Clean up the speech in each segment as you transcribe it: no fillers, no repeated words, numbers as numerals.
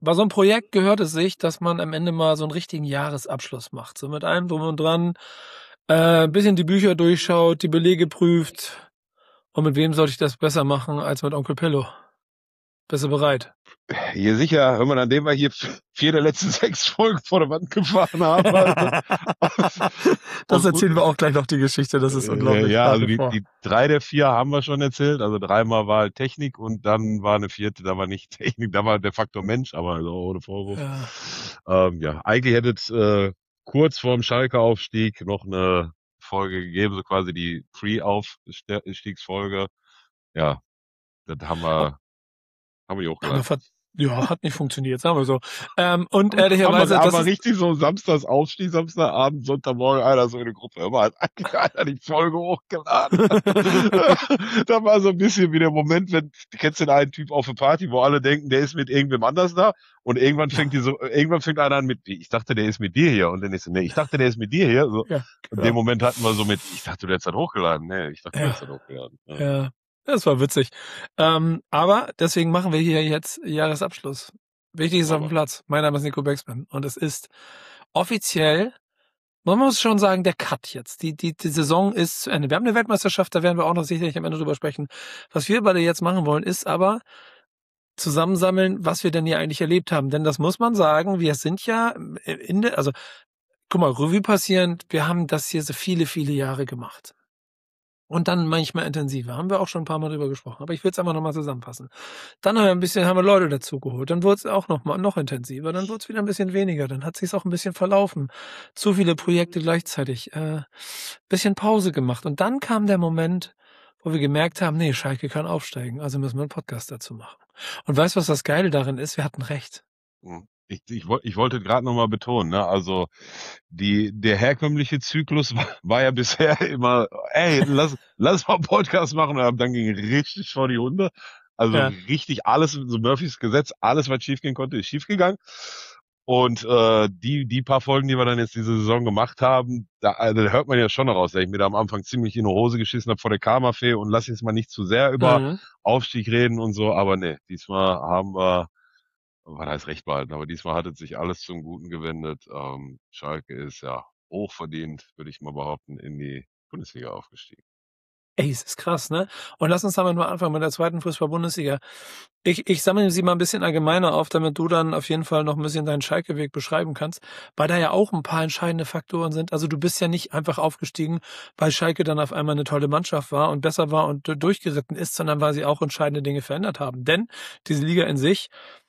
bei so einem Projekt gehört es sich, dass man am Ende mal so einen richtigen Jahresabschluss macht. So mit allem drum und dran, ein bisschen die Bücher durchschaut, die Belege prüft. Und mit wem sollte ich das besser machen als mit Onkel Pillow? Bist du bereit? Hier sicher, wenn man an dem wir hier 4 der letzten 6 Folgen vor der Wand gefahren haben. Das erzählen wir auch gleich noch, die Geschichte. Das ist unglaublich. Ja, also die 3 der 4 haben wir schon erzählt. Also 3-mal war halt Technik und dann war eine 4., da war nicht Technik, da war der Faktor Mensch, aber also ohne Vorwurf. Ja, eigentlich hätte es kurz vorm Schalke-Aufstieg noch eine Folge gegeben, so quasi die Pre-Aufstiegsfolge. Ja, das haben wir die hochgeladen. Ja, hat nicht funktioniert, sagen wir so. Und ehrlicherweise, das war richtig so Samstags Aufstieg, Samstagabend, Sonntagmorgen, einer so in der Gruppe. Immer hat eigentlich einer die Folge hochgeladen. Da war so ein bisschen wie der Moment, du kennst den einen Typ auf der Party, wo alle denken, der ist mit irgendwem anders da und irgendwann fängt einer an mit, ich dachte, der ist mit dir hier und dann ist nee, ich dachte, der ist mit dir hier. So. Ja, in dem Moment hatten wir so mit, ich dachte, du hättest das hochgeladen. Nee, ich dachte, du hättest das hochgeladen. Ja. Das war witzig. Aber deswegen machen wir hier jetzt Jahresabschluss. Wichtig ist auf dem Platz. Mein Name ist Nico Becksmann und es ist offiziell, man muss schon sagen, der Cut jetzt. Die Saison ist zu Ende. Wir haben eine Weltmeisterschaft, da werden wir auch noch sicherlich am Ende drüber sprechen. Was wir beide jetzt machen wollen, ist aber zusammensammeln, was wir denn hier eigentlich erlebt haben. Denn das muss man sagen, wir sind ja guck mal, Revue passierend, wir haben das hier so viele, viele Jahre gemacht. Und dann manchmal intensiver. Haben wir auch schon ein paar Mal drüber gesprochen. Aber ich will es einfach nochmal zusammenfassen. Dann haben wir Leute dazu geholt. Dann wurde es auch noch intensiver. Dann wurde es wieder ein bisschen weniger. Dann hat sich auch ein bisschen verlaufen. Zu viele Projekte gleichzeitig. Bisschen Pause gemacht. Und dann kam der Moment, wo wir gemerkt haben, nee, Schalke kann aufsteigen. Also müssen wir einen Podcast dazu machen. Und weißt du, was das Geile darin ist? Wir hatten recht. Ich wollte gerade nochmal betonen, ne? Also der herkömmliche Zyklus war ja bisher immer, ey, lass mal einen Podcast machen, und dann ging richtig vor die Hunde. Also richtig alles, so Murphys Gesetz, alles, was schiefgehen konnte, ist schiefgegangen. Und die paar Folgen, die wir dann jetzt diese Saison gemacht haben, da hört man ja schon noch raus, dass ich mir da am Anfang ziemlich in die Hose geschissen habe vor der Karma-Fee und lass jetzt mal nicht zu sehr über Aufstieg reden und so, aber nee, diesmal haben wir was heißt recht behalten, aber diesmal hat es sich alles zum Guten gewendet. Schalke ist ja hochverdient, würde ich mal behaupten, in die Bundesliga aufgestiegen. Ey, es ist krass, ne? Und lass uns damit mal anfangen mit der 2. Fußball-Bundesliga. Ich sammle sie mal ein bisschen allgemeiner auf, damit du dann auf jeden Fall noch ein bisschen deinen Schalke-Weg beschreiben kannst, weil da ja auch ein paar entscheidende Faktoren sind. Also du bist ja nicht einfach aufgestiegen, weil Schalke dann auf einmal eine tolle Mannschaft war und besser war und durchgeritten ist, sondern weil sie auch entscheidende Dinge verändert haben. Denn diese Liga in sich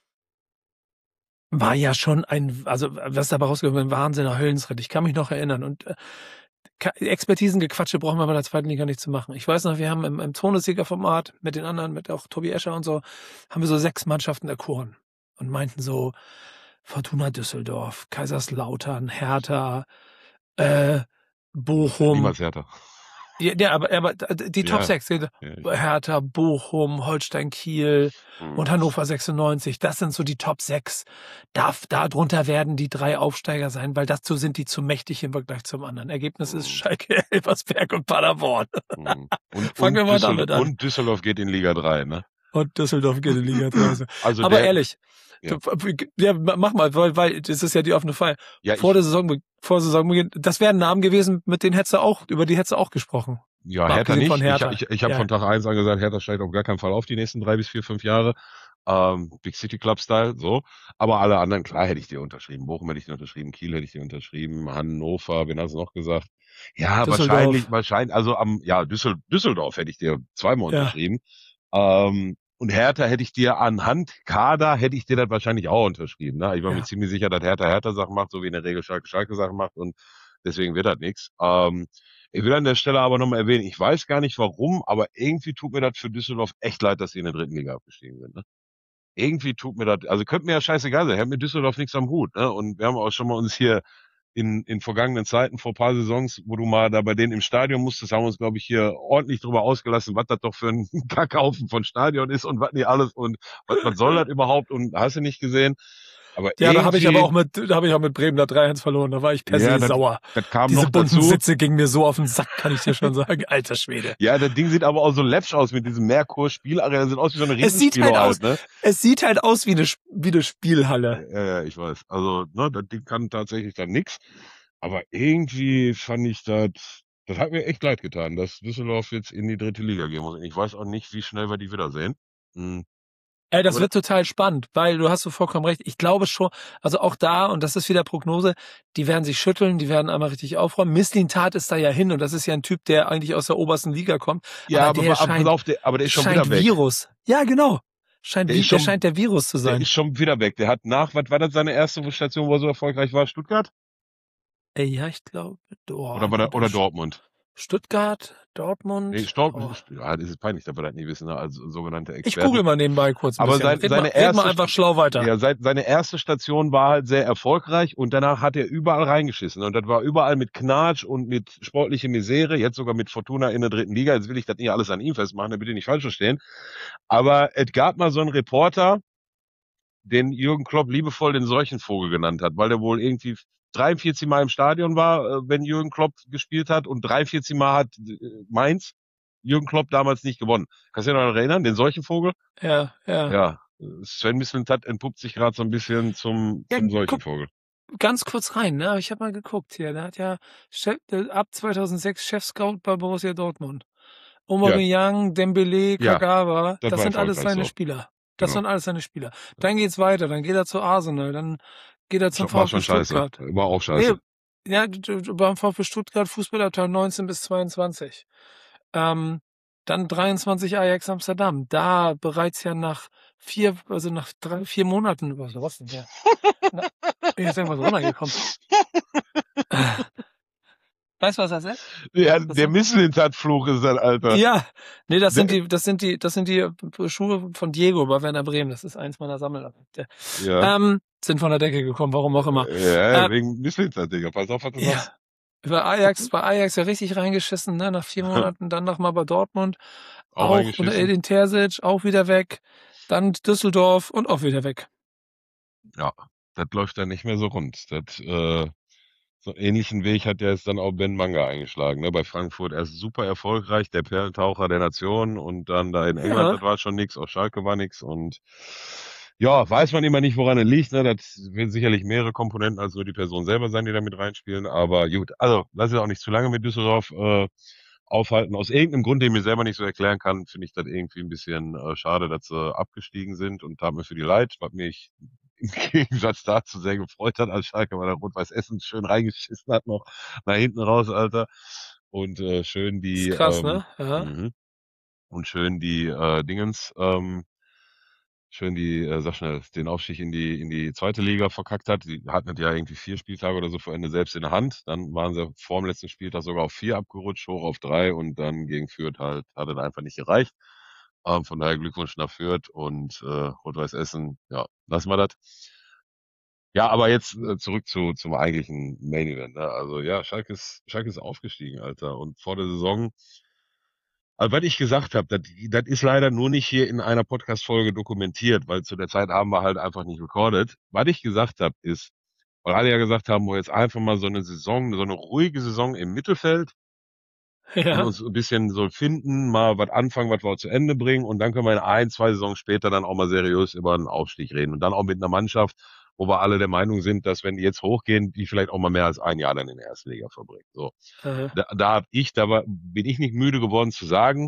war ja schon was dabei rausgekommen ist, ein Wahnsinner Höllensritt. Ich kann mich noch erinnern und Expertisengequatsche brauchen wir bei der 2. Liga nicht zu machen. Ich weiß noch, wir haben im Zonensieger-Format mit den anderen, mit auch Tobi Escher und so, haben wir so 6 Mannschaften erkoren und meinten so Fortuna Düsseldorf, Kaiserslautern, Hertha, Bochum. Niemals Hertha. Ja, aber die Top 6, Hertha, Bochum, Holstein Kiel und Hannover 96, das sind so die Top 6. Darunter werden die 3 Aufsteiger sein, weil dazu sind die zu mächtig im Vergleich zum anderen. Ergebnis ist Schalke, Elversberg und Paderborn. Fangen wir mal damit an. Und Düsseldorf geht in Liga 3, ne? Und Düsseldorf geht in Liga 3. Also aber ehrlich, mach mal, weil das ist ja die offene Fall. Vor Saisonbeginn, das wären Namen gewesen, über die hättest du auch gesprochen. Ja, Hertha nicht. Ich habe von Tag 1 an gesagt, Hertha steigt auf gar keinen Fall auf die nächsten 3 bis 4, 5 Jahre. Big City Club Style, so. Aber alle anderen, klar, hätte ich dir unterschrieben. Bochum hätte ich dir unterschrieben, Kiel hätte ich dir unterschrieben, Hannover, wen hast du noch gesagt? Ja, wahrscheinlich, also Düsseldorf hätte ich dir 2-mal unterschrieben. Und Hertha hätte ich dir anhand Kader, hätte ich dir das wahrscheinlich auch unterschrieben. Ne? Ich war mir ziemlich sicher, dass Hertha Sachen macht, so wie in der Regel Schalke Sachen macht und deswegen wird das nichts. Ich will an der Stelle aber nochmal erwähnen, ich weiß gar nicht warum, aber irgendwie tut mir das für Düsseldorf echt leid, dass sie in der 3. Liga abgestiegen sind. Ne? Irgendwie tut mir das, also könnte mir ja scheißegal sein, ich habe mit Düsseldorf nichts am Hut. Ne? Und wir haben auch schon mal uns hier in vergangenen Zeiten, vor ein paar Saisons, wo du mal da bei denen im Stadion musstest, haben wir uns, glaube ich, hier ordentlich drüber ausgelassen, was das doch für ein Kackhaufen von Stadion ist und was nicht alles und was soll das überhaupt und hast du nicht gesehen. Aber ja, da habe ich auch mit Bremen da 3-1 verloren. Da war ich per se sauer. Das kam Diese noch bunten dazu. Sitze gingen mir so auf den Sack, kann ich dir schon sagen. Alter Schwede. Ja, das Ding sieht aber auch so läppsch aus mit diesem Merkur-Spielarena. Das sieht aus wie so eine Riesenspielo halt, ne? Es sieht halt aus wie eine Spielhalle. Ja, ich weiß. Also, ne, das Ding kann tatsächlich dann nix. Aber irgendwie fand ich das hat mir echt leid getan, dass Düsseldorf jetzt in die 3. Liga gehen muss. Und ich weiß auch nicht, wie schnell wir die wiedersehen. Das wird total spannend, weil du hast so vollkommen recht. Ich glaube schon, also auch da, und das ist wieder Prognose, die werden sich schütteln, die werden einmal richtig aufräumen. Mislintat ist da ja hin und das ist ja ein Typ, der eigentlich aus der obersten Liga kommt. Ja, aber der ist schon wieder weg. Virus. Ja, genau. Scheint der Virus zu sein. Der ist schon wieder weg. Der hat was war das seine erste Station, wo er so erfolgreich war? Stuttgart? Ja, ich glaube. Oder Dortmund? Stuttgart, Dortmund. Nee, ja, das ist peinlich, dass wir das nie wissen, ne, als sogenannte Experten. Ich google mal nebenbei kurz ein bisschen. Red mal einfach schlau weiter. Ja, seine erste Station war halt sehr erfolgreich und danach hat er überall reingeschissen. Und das war überall mit Knatsch und mit sportlicher Misere, jetzt sogar mit Fortuna in der 3. Liga. Jetzt will ich das nicht alles an ihm festmachen, da bitte nicht falsch verstehen. Aber es gab mal so einen Reporter, den Jürgen Klopp liebevoll den Seuchenvogel genannt hat, weil der wohl irgendwie 43 Mal im Stadion war, wenn Jürgen Klopp gespielt hat und 43 Mal hat Mainz Jürgen Klopp damals nicht gewonnen. Kannst du dich noch erinnern, den Seuchenvogel? Ja. Ja, Sven Mislintat entpuppt sich gerade so ein bisschen zum Seuchenvogel. Ganz kurz rein, ne? Ich habe mal geguckt hier. Der hat ja ab 2006 Chef-Scout bei Borussia Dortmund. Aubameyang, Dembele, Kagawa, das sind alles seine Spieler. Das sind alles seine Spieler. Dann geht's weiter, dann geht er zu Arsenal, dann geht er zum VfB Stuttgart. War auch scheiße. Nee, ja, beim VfB Stuttgart Fußballabteilung 19 bis 22. Dann 23 Ajax Amsterdam. Da bereits ja nach 3-4 Monaten, was denn hier? Bin jetzt irgendwas runtergekommen. Weißt du, was das ist? Ja, der Mislintat-Fluch ist das, Alter. Ja, nee, das sind die Schuhe von Diego bei Werder Bremen. Das ist eins meiner Sammelobjekte. Ja. Sind von der Decke gekommen, warum auch immer. Ja, wegen Mislintat, Digga. Pass auf, was du sagst. Bei Ajax ja richtig reingeschissen, ne? Nach 4 Monaten, dann nochmal bei Dortmund. Auch unter Edin Terzic, auch wieder weg. Dann Düsseldorf und auch wieder weg. Ja, das läuft dann nicht mehr so rund. So einen ähnlichen Weg hat ja jetzt dann auch Ben Manga eingeschlagen, ne? Bei Frankfurt erst super erfolgreich, der Perlentaucher der Nation und dann da in England, das war schon nix, auch Schalke war nix und ja, weiß man immer nicht, woran es liegt, ne? Das werden sicherlich mehrere Komponenten als nur die Person selber sein, die da mit reinspielen, aber gut, also lass es auch nicht zu lange mit Düsseldorf aufhalten. Aus irgendeinem Grund, den ich mir selber nicht so erklären kann, finde ich das irgendwie ein bisschen schade, dass sie abgestiegen sind und tat mir für die leid, was mich im Gegensatz dazu sehr gefreut hat als Schalke, weil der Rot-Weiß Essen schön reingeschissen hat noch nach hinten raus, Alter. Und schön die ist krass, ne? Ja. Und schön die sag schnell, den Aufstieg in die 2. Liga verkackt hat. Die hatten ja irgendwie 4 Spieltage oder so vor Ende selbst in der Hand. Dann waren sie vor dem letzten Spieltag sogar auf 4 abgerutscht, hoch auf 3 und dann gegen Fürth hat es einfach nicht gereicht. Von daher Glückwunsch nach Fürth und Rot-Weiß Essen, ja, lassen wir das. Ja, aber jetzt zurück zum eigentlichen Main Event. Ne? Also ja, Schalke ist aufgestiegen, Alter. Und vor der Saison, also was ich gesagt habe, das ist leider nur nicht hier in einer Podcast-Folge dokumentiert, weil zu der Zeit haben wir halt einfach nicht recorded. Was ich gesagt habe, ist, weil alle ja gesagt haben, wo jetzt einfach mal so eine Saison, so eine ruhige Saison im Mittelfeld, und uns ein bisschen so finden, mal was anfangen, was wir zu Ende bringen und dann können wir in 1, 2 Saisons später dann auch mal seriös über einen Aufstieg reden und dann auch mit einer Mannschaft, wo wir alle der Meinung sind, dass wenn die jetzt hochgehen, die vielleicht auch mal mehr als ein Jahr dann in der ersten Liga verbringen. So, da bin ich nicht müde geworden zu sagen,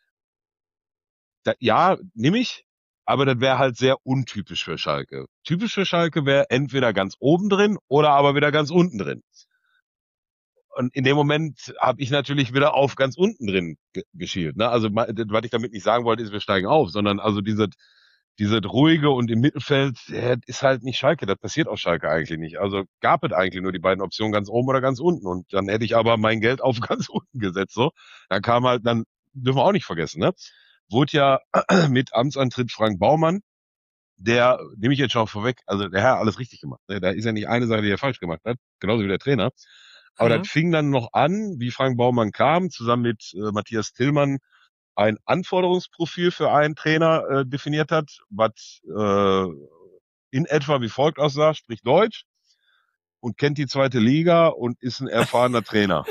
ja, nehme ich, aber das wäre halt sehr untypisch für Schalke. Typisch für Schalke wäre entweder ganz oben drin oder aber wieder ganz unten drin. Und in dem Moment habe ich natürlich wieder auf ganz unten drin geschielt. Ne? Also was ich damit nicht sagen wollte, ist, wir steigen auf, sondern also diese ruhige und im Mittelfeld ist halt nicht Schalke. Das passiert auf Schalke eigentlich nicht. Also gab es eigentlich nur die beiden Optionen, ganz oben oder ganz unten. Und dann hätte ich aber mein Geld auf ganz unten gesetzt. So, dann dürfen wir auch nicht vergessen, ne? Wurde ja mit Amtsantritt Frank Baumann, der, nehme ich jetzt schon vorweg, also der Herr hat alles richtig gemacht. Ne? Da ist ja nicht eine Sache, die er falsch gemacht hat, genauso wie der Trainer. Aber das fing dann noch an, wie Frank Baumann kam, zusammen mit Matthias Tillmann ein Anforderungsprofil für einen Trainer definiert hat, was in etwa wie folgt aussah, spricht Deutsch und kennt die zweite Liga und ist ein erfahrener Trainer.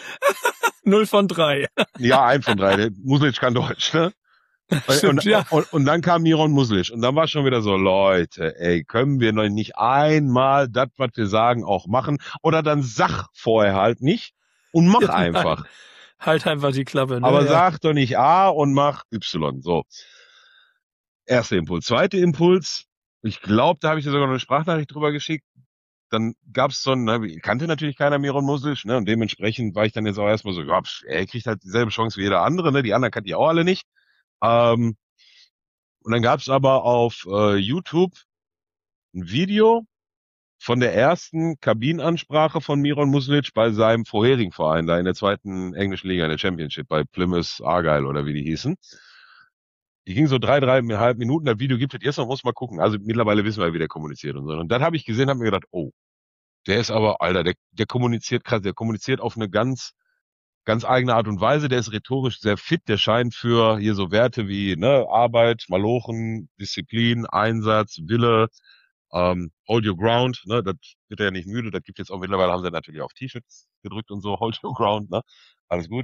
0 von 3. Ja, 1 von 3. Der Muslic kann Deutsch, ne? Stimmt, ja. Und dann kam Miron Muslic und dann war schon wieder so, Leute, ey, können wir noch nicht einmal das, was wir sagen, auch machen? Oder dann sag vorher halt nicht und mach einfach. Halt einfach die Klappe. Ne? Aber sag doch nicht A und mach Y. So. Erster Impuls. Zweiter Impuls. Ich glaube, da habe ich dir sogar noch eine Sprachnachricht drüber geschickt. Dann gab's so ein, kannte natürlich keiner Miron Muslic, ne? Und dementsprechend war ich dann jetzt auch erstmal so, ja, er kriegt halt dieselbe Chance wie jeder andere, ne? Die anderen kannte ich auch alle nicht. Und dann gab's aber auf YouTube ein Video von der ersten Kabinenansprache von Miron Muslic bei seinem vorherigen Verein, da in der zweiten englischen Liga, in der Championship, bei Plymouth Argyle oder wie die hießen. Die ging so 3,5 Minuten. Das Video gibt es jetzt noch, muss mal gucken. Also mittlerweile wissen wir, wie der kommuniziert und so. Und dann habe ich gesehen, habe mir gedacht, oh, der ist aber, Alter, der kommuniziert krass, der kommuniziert auf eine ganz, ganz eigene Art und Weise. Der ist rhetorisch sehr fit. Der scheint für hier so Werte wie ne, Arbeit, Malochen, Disziplin, Einsatz, Wille, Hold Your Ground. Ne, das wird er ja nicht müde. Das gibt jetzt auch mittlerweile, haben sie natürlich auf T-Shirts gedrückt und so. Hold Your Ground. Ne, alles gut.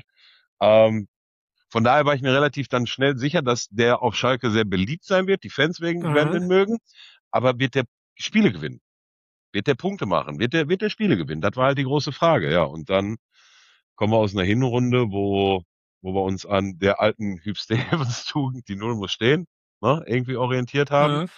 Von daher war ich mir relativ dann schnell sicher, dass der auf Schalke sehr beliebt sein wird. Die Fans werden ihn mögen. Aber wird der Spiele gewinnen? Wird der Punkte machen? Wird der Spiele gewinnen? Das war halt die große Frage, ja. Und dann kommen wir aus einer Hinrunde, wo wir uns an der alten Hüb Stevens-Tugend, die Null muss stehen, ne, irgendwie orientiert haben.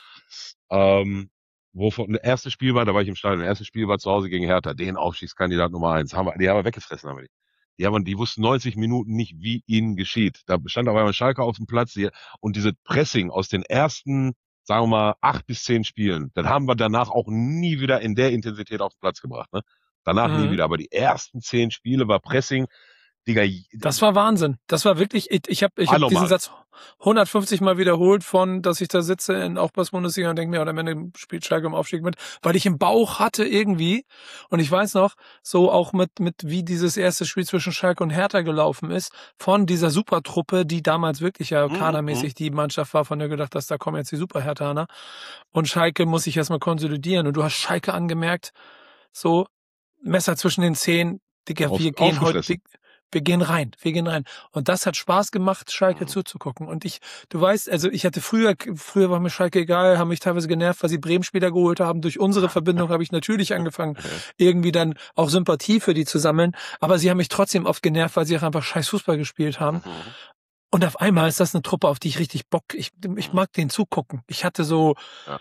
Wovon das erste Spiel war, da war ich im Stadion, das erste Spiel war zu Hause gegen Hertha, den Aufstiegskandidat Nummer 1. Die haben wir weggefressen, haben wir die. Die wussten 90 Minuten nicht, wie ihnen geschieht. Da stand auf einmal Schalke auf dem Platz und diese Pressing aus den ersten, sagen wir mal, 8 bis 10 Spielen, das haben wir danach auch nie wieder in der Intensität auf den Platz gebracht. Ne? Danach nie wieder. Aber die ersten 10 Spiele war Pressing. Digga, das war Wahnsinn. Das war wirklich, ich hab diesen Satz 150 Mal wiederholt dass ich da sitze in Aufbauungsbundesliga und denke mir, am Ende spielt Schalke im Aufstieg mit, weil ich im Bauch hatte irgendwie, und ich weiß noch, so auch mit wie dieses erste Spiel zwischen Schalke und Hertha gelaufen ist, von dieser Supertruppe, die damals wirklich ja kadermäßig die Mannschaft war, von der gedacht, dass da kommen jetzt die Super-Herthaner. Und Schalke muss sich erstmal konsolidieren. Und du hast Schalke angemerkt, so Messer zwischen den Zähnen, Digga, wir gehen rein. Und das hat Spaß gemacht, Schalke zuzugucken. Und du weißt, also ich hatte früher war mir Schalke egal, haben mich teilweise genervt, weil sie Bremen-Spieler geholt haben. Durch unsere Verbindung habe ich natürlich angefangen, irgendwie dann auch Sympathie für die zu sammeln. Aber sie haben mich trotzdem oft genervt, weil sie auch einfach scheiß Fußball gespielt haben. Und auf einmal ist das eine Truppe, auf die ich richtig Bock, ich mag denen zugucken. Ich hatte so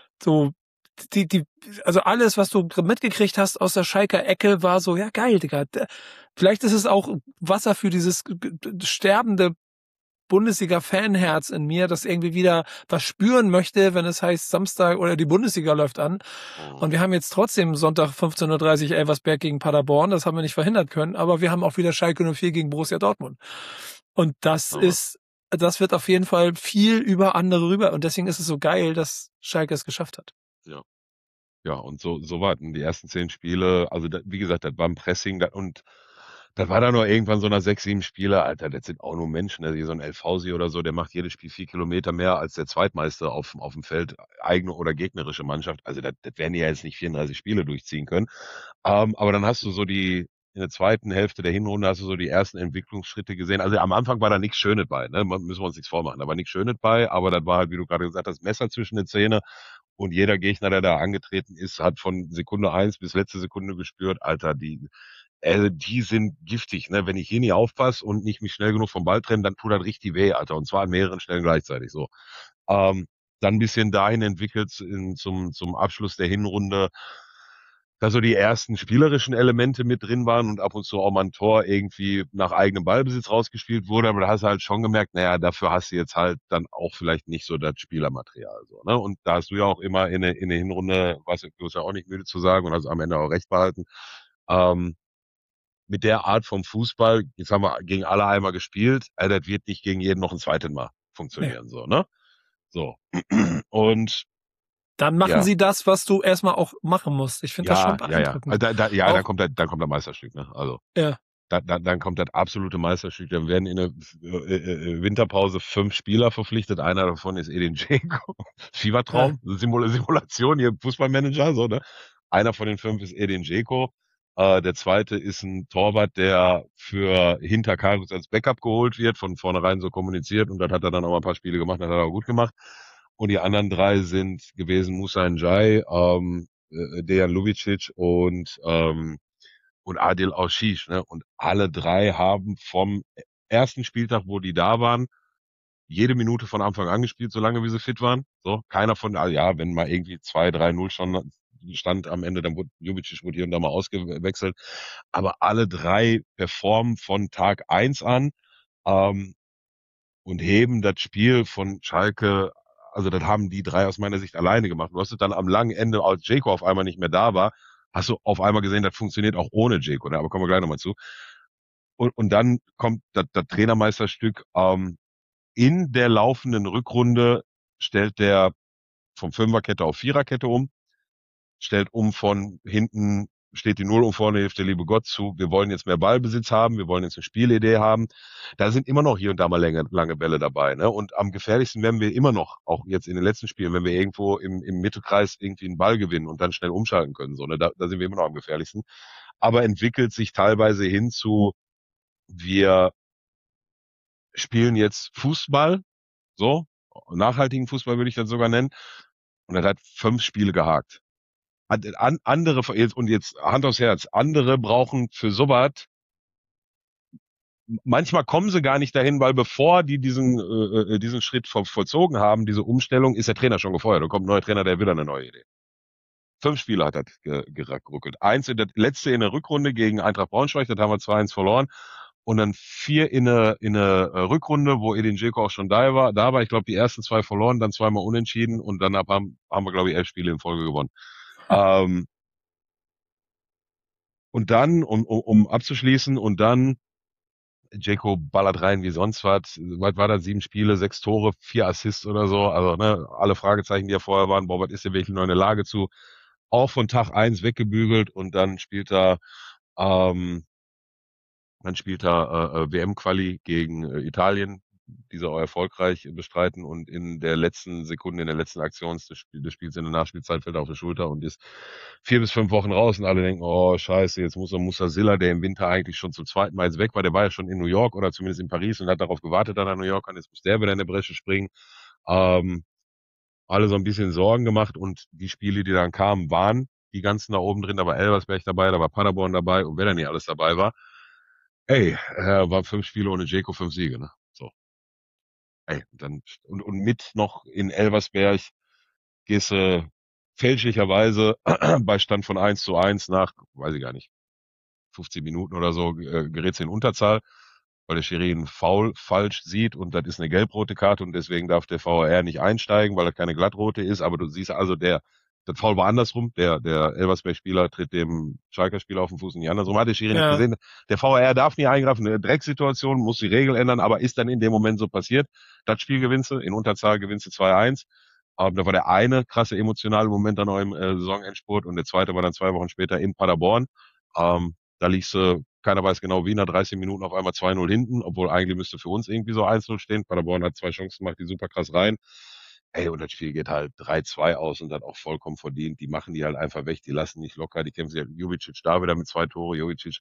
also alles, was du mitgekriegt hast aus der Schalker Ecke, war so, ja geil, Digga. Vielleicht ist es auch Wasser für dieses sterbende Bundesliga-Fanherz in mir, das irgendwie wieder was spüren möchte, wenn es heißt Samstag oder die Bundesliga läuft an. Und wir haben jetzt trotzdem Sonntag 15:30 Uhr Elversberg gegen Paderborn, das haben wir nicht verhindert können, aber wir haben auch wieder Schalke 04 gegen Borussia Dortmund. Und das wird auf jeden Fall viel über andere rüber. Und deswegen ist es so geil, dass Schalke es geschafft hat. Ja. Ja, und so warten die ersten 10 Spiele. Also, wie gesagt, das war ein Pressing und das war dann nur irgendwann so nach 6, 7 Spiele. Alter, das sind auch nur Menschen. Also, so ein Elfhausi oder so, der macht jedes Spiel 4 Kilometer mehr als der Zweitmeister auf dem Feld, eigene oder gegnerische Mannschaft. Also, das werden die ja jetzt nicht 34 Spiele durchziehen können. Aber dann hast du so in der zweiten Hälfte der Hinrunde hast du so die ersten Entwicklungsschritte gesehen. Also am Anfang war da nichts Schönes bei, ne? Müssen wir uns nichts vormachen. Da war nichts Schönes bei, aber das war halt, wie du gerade gesagt hast, Messer zwischen den Zähnen. Und jeder Gegner, der da angetreten ist, hat von Sekunde 1 bis letzte Sekunde gespürt, Alter, die sind giftig, ne? Wenn ich hier nicht aufpasse und nicht mich schnell genug vom Ball trenne, dann tut das richtig weh, Alter. Und zwar an mehreren Stellen gleichzeitig so. Dann ein bisschen dahin entwickelt zum Abschluss der Hinrunde, da so die ersten spielerischen Elemente mit drin waren und ab und zu auch mal ein Tor irgendwie nach eigenem Ballbesitz rausgespielt wurde, aber da hast du halt schon gemerkt, naja, dafür hast du jetzt halt dann auch vielleicht nicht so das Spielermaterial, so, ne? Und da hast du ja auch immer in der Hinrunde, du hast ja auch nicht müde zu sagen und hast am Ende auch recht behalten, mit der Art vom Fußball, jetzt haben wir gegen alle einmal gespielt, das wird nicht gegen jeden noch ein zweites Mal funktionieren, so, ne? So. Und dann machen sie das, was du erstmal auch machen musst. Ich finde das schon beeindruckend. Dann kommt das Meisterstück, ne? Also. Ja. dann kommt das absolute Meisterstück. Dann werden in der Winterpause 5 Spieler verpflichtet. Einer davon ist Edin Dzeko. Fiebertraum, Simulation, hier Fußballmanager, so, ne? Einer von den 5 ist Edin Dzeko. Der zweite ist ein Torwart, der für hinter Karius als Backup geholt wird, von vornherein so kommuniziert, und das hat er dann auch mal ein paar Spiele gemacht, das hat er auch gut gemacht. Und die anderen 3 sind gewesen Musa Njai, Dejan Lubicic und Adil Auschisch, ne? Und alle 3 haben vom ersten Spieltag, wo die da waren, jede Minute von Anfang an gespielt, solange wie sie fit waren. So, keiner von, also ja, wenn mal irgendwie 2-3-0 schon stand am Ende, dann wurde Jubicic hier und da mal ausgewechselt. Aber alle 3 performen von Tag 1 an ähm, und heben das Spiel von Schalke. Also das haben die 3 aus meiner Sicht alleine gemacht. Du hast es dann am langen Ende, als Dzeko auf einmal nicht mehr da war, hast du auf einmal gesehen, das funktioniert auch ohne Dzeko. Ne? Aber kommen wir gleich nochmal zu. Und dann kommt das Trainermeisterstück. In der laufenden Rückrunde stellt der vom Fünferkette auf Viererkette um, stellt um von hinten, steht die Null und vorne hilft der liebe Gott zu. Wir wollen jetzt mehr Ballbesitz haben, wir wollen jetzt eine Spielidee haben. Da sind immer noch hier und da mal lange Bälle dabei. Ne? Und am gefährlichsten werden wir immer noch, auch jetzt in den letzten Spielen, wenn wir irgendwo im Mittelkreis irgendwie einen Ball gewinnen und dann schnell umschalten können. So, ne? Da sind wir immer noch am gefährlichsten. Aber entwickelt sich teilweise hin zu, wir spielen jetzt Fußball, so, nachhaltigen Fußball würde ich das sogar nennen. Und er hat 5 Spiele gehakt. Andere, und jetzt Hand aufs Herz, andere brauchen für sowas, manchmal kommen sie gar nicht dahin, weil bevor die diesen Schritt vollzogen haben, diese Umstellung, ist der Trainer schon gefeuert. Da kommt ein neuer Trainer, der will eine neue Idee. 5 Spiele hat er geruckelt. Das letzte in der Rückrunde gegen Eintracht Braunschweig, das haben wir 2-1 verloren. Und dann 4 in eine Rückrunde, wo Edin Dzeko auch schon da war. Ich glaube, die ersten 2 verloren, dann 2-mal unentschieden und dann haben wir, glaube ich, 11 Spiele in Folge gewonnen. Und dann, um abzuschließen, und dann Dzeko ballert rein wie sonst was. Was war das? 7 Spiele, 6 Tore, 4 Assists oder so. Also, ne, alle Fragezeichen, die ja vorher waren. Boah, was ist der wirklich noch in der Lage zu? Auch von Tag 1 weggebügelt, und ähm, dann spielt er WM-Quali gegen Italien, die sie auch erfolgreich bestreiten, und in der letzten Sekunde, in der letzten Aktion des Spiels in der Nachspielzeit fällt er auf die Schulter und ist 4 bis 5 Wochen raus, und alle denken, oh scheiße, jetzt muss Musasilla, der im Winter eigentlich schon zum zweiten Mal jetzt weg war, der war ja schon in New York oder zumindest in Paris und hat darauf gewartet, dass er New York kann, jetzt muss der wieder in der Bresche springen. Alle so ein bisschen Sorgen gemacht, und die Spiele, die dann kamen, waren die ganzen da oben drin. Da war Elversberg dabei, da war Paderborn dabei, und wer da nicht alles dabei war. Ey, war 5 Spiele ohne Dzeko, 5 Siege, ne? So. Ey, dann, und mit noch in Elversberg gehst du fälschlicherweise bei Stand von 1:1 nach, weiß ich gar nicht, 15 Minuten oder so, gerätst in Unterzahl, weil der Schiri einen Foul falsch sieht, und das ist eine gelb-rote Karte, und deswegen darf der VAR nicht einsteigen, weil das keine glattrote ist. Aber du siehst also, das Foul war andersrum. Der Elversberg-Spieler tritt dem Schalker-Spieler auf den Fuß und nicht andersrum. Hat der Schiri nicht gesehen. Der VAR darf nie eingreifen. Eine Drecksituation, muss die Regel ändern, aber ist dann in dem Moment so passiert. Das Spiel gewinnst du, in Unterzahl gewinnst du 2:1. Aber da war der eine krasse emotionale Moment dann noch im Saisonendspurt, und der zweite war dann 2 Wochen später in Paderborn. Da liegst du, keiner weiß genau wie, nach 30 Minuten auf einmal 2:0 hinten, obwohl eigentlich müsste für uns irgendwie so 1:0 stehen. Paderborn hat 2 Chancen gemacht, die super krass rein. Ey, und das Spiel geht halt 3:2 aus, und dann auch vollkommen verdient. Die machen die halt einfach weg, die lassen nicht locker, die kämpfen sich halt. Jovicic da wieder mit 2 Tore. Jovicic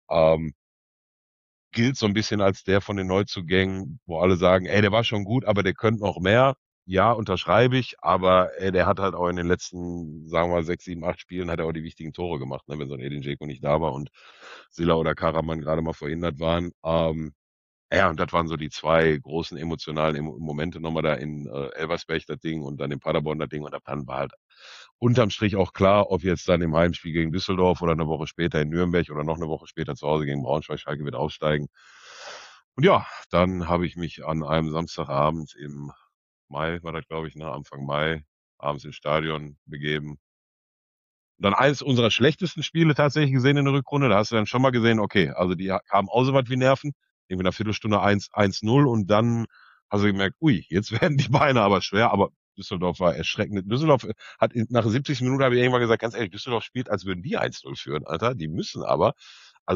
gilt so ein bisschen als der von den Neuzugängen, wo alle sagen, ey, der war schon gut, aber der könnte noch mehr. Ja, unterschreibe ich, aber ey, der hat halt auch in den letzten, sagen wir mal, 6, 7, 8 Spielen hat er auch die wichtigen Tore gemacht, ne, wenn so ein Edin Dzeko nicht da war und Silla oder Karaman gerade mal verhindert waren. Ja, und das waren so die 2 großen emotionalen Momente nochmal da in Elversberg, das Ding, und dann in Paderborn, das Ding, und dann war halt unterm Strich auch klar, ob jetzt dann im Heimspiel gegen Düsseldorf oder eine Woche später in Nürnberg oder noch eine Woche später zu Hause gegen Braunschweig, Schalke wird aufsteigen. Und ja, dann habe ich mich an einem Samstagabend im Mai, war das glaube ich, ne, Anfang Mai, abends ins Stadion begeben. Und dann eines unserer schlechtesten Spiele tatsächlich gesehen in der Rückrunde. Da hast du dann schon mal gesehen, okay, also die haben auch so was wie Nerven. Irgendwie in einer Viertelstunde 1:0, und dann hast du gemerkt, ui, jetzt werden die Beine aber schwer, aber Düsseldorf war erschreckend. Düsseldorf hat nach 70 Minuten, habe ich irgendwann gesagt, ganz ehrlich, Düsseldorf spielt, als würden die 1:0 führen, Alter. Die müssen aber, also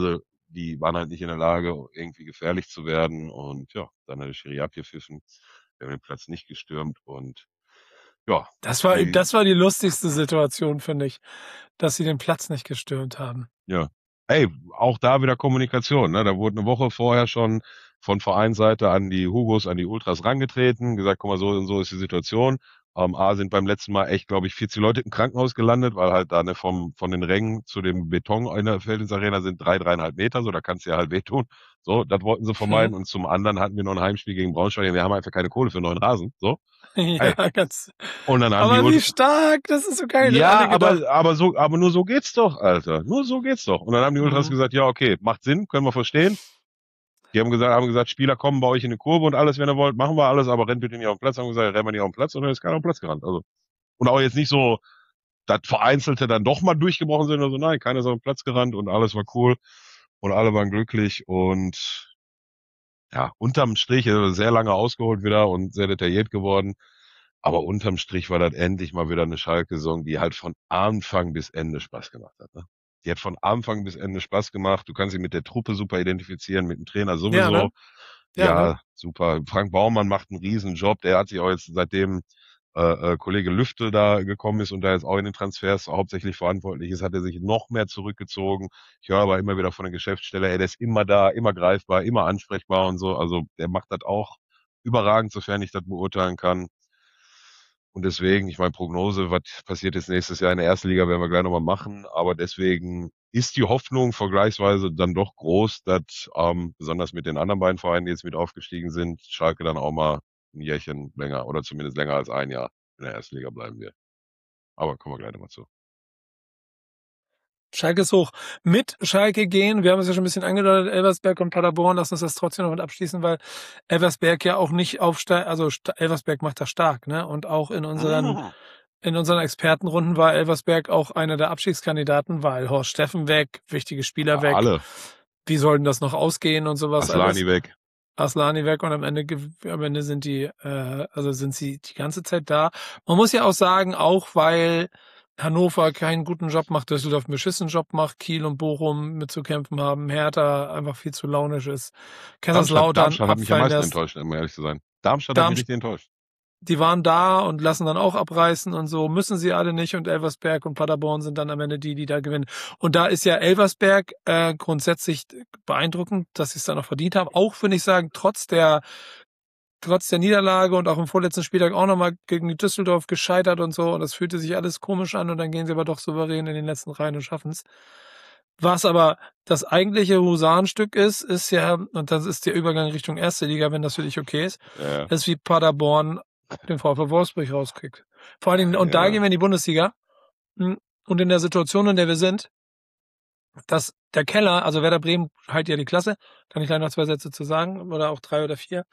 die waren halt nicht in der Lage, irgendwie gefährlich zu werden. Und ja, dann hat der Schiri abgepfiffen. Wir haben den Platz nicht gestürmt und ja. Das war die lustigste Situation, finde ich, dass sie den Platz nicht gestürmt haben. Ja. Ey, auch da wieder Kommunikation, ne? Da wurde eine Woche vorher schon von Vereinsseite an die Hugos, an die Ultras rangetreten, gesagt, guck mal, so und so ist die Situation. Sind beim letzten Mal echt, glaube ich, 40 Leute im Krankenhaus gelandet, weil halt da von den Rängen zu dem Beton in der Feldins-Arena sind 3,5 Meter, so, da kannst du ja halt wehtun. So, das wollten sie vermeiden. Und zum anderen hatten wir noch ein Heimspiel gegen Braunschweig. Wir haben einfach keine Kohle für einen neuen Rasen, so. Ja, ganz. Und dann haben aber wie stark, das ist so geil. Ja, aber nur so geht's doch, Alter. Nur so geht's doch. Und dann haben die Ultras gesagt, ja, okay, macht Sinn, können wir verstehen. Die haben gesagt, Spieler kommen bei euch in die Kurve und alles, wenn ihr wollt, machen wir alles, aber rennt bitte nicht auf den Platz. Haben gesagt, rennen wir nicht auf den Platz und dann ist keiner auf den Platz gerannt. Also. Und auch jetzt nicht so, dass Vereinzelte dann doch mal durchgebrochen sind oder so. Nein, keiner ist auf den Platz gerannt und alles war cool und alle waren glücklich und ja, unterm Strich, sehr lange ausgeholt wieder und sehr detailliert geworden. Aber unterm Strich war das endlich mal wieder eine Schalke-Saison, die halt von Anfang bis Ende Spaß gemacht hat. Ne? Die hat von Anfang bis Ende Spaß gemacht. Du kannst sie mit der Truppe super identifizieren, mit dem Trainer sowieso. Ja, ne? Ja, super. Frank Baumann macht einen riesen Job. Der hat sich auch jetzt, seitdem Kollege Lüftel da gekommen ist und da jetzt auch in den Transfers hauptsächlich verantwortlich ist, hat er sich noch mehr zurückgezogen. Ich höre aber immer wieder von der Geschäftsstelle, der ist immer da, immer greifbar, immer ansprechbar und so. Also der macht das auch überragend, sofern ich das beurteilen kann. Und deswegen, ich meine, Prognose, was passiert jetzt nächstes Jahr in der ersten Liga, werden wir gleich nochmal machen. Aber deswegen ist die Hoffnung vergleichsweise dann doch groß, dass besonders mit den anderen beiden Vereinen, die jetzt mit aufgestiegen sind, Schalke dann auch mal ein Jährchen länger oder zumindest länger als ein Jahr in der ersten Liga bleiben wird. Aber kommen wir gleich nochmal zu. Schalke ist hoch. Mit Schalke gehen, wir haben es ja schon ein bisschen angedeutet, Elversberg und Paderborn, lass uns das trotzdem noch mit abschließen, weil Elversberg ja auch nicht aufsteigt, also Elversberg macht das stark, ne? Und auch in unseren Expertenrunden war Elversberg auch einer der Abstiegskandidaten, weil Horst Steffen weg, wichtige Spieler weg. Alle. Wie sollten das noch ausgehen und sowas Aslani weg. Aslani weg und am Ende sind sind sie die ganze Zeit da. Man muss ja auch sagen, auch weil Hannover keinen guten Job macht, Düsseldorf einen beschissenen Job macht, Kiel und Bochum mitzukämpfen haben, Hertha einfach viel zu launisch ist. Darmstadt hat mich am meisten enttäuscht, um ehrlich zu sein. Darmstadt hat mich richtig enttäuscht. Die waren da und lassen dann auch abreißen und so, müssen sie alle nicht und Elversberg und Paderborn sind dann am Ende die da gewinnen. Und da ist ja Elversberg grundsätzlich beeindruckend, dass sie es dann noch verdient haben. Auch, finde ich sagen, trotz der Niederlage und auch im vorletzten Spieltag auch nochmal gegen Düsseldorf gescheitert und so. Und das fühlte sich alles komisch an und dann gehen sie aber doch souverän in den letzten Reihen und schaffen es. Was aber das eigentliche Husarenstück ist ja, und das ist der Übergang Richtung erste Liga, wenn das für dich okay ist, ist wie Paderborn den VfL Wolfsburg rauskriegt. Vor allen Dingen, und da gehen wir in die Bundesliga. Und in der Situation, in der wir sind, dass der Keller, also Werder Bremen halt ja die Klasse, kann ich gleich noch 2 Sätze zu sagen, oder auch 3 oder 4.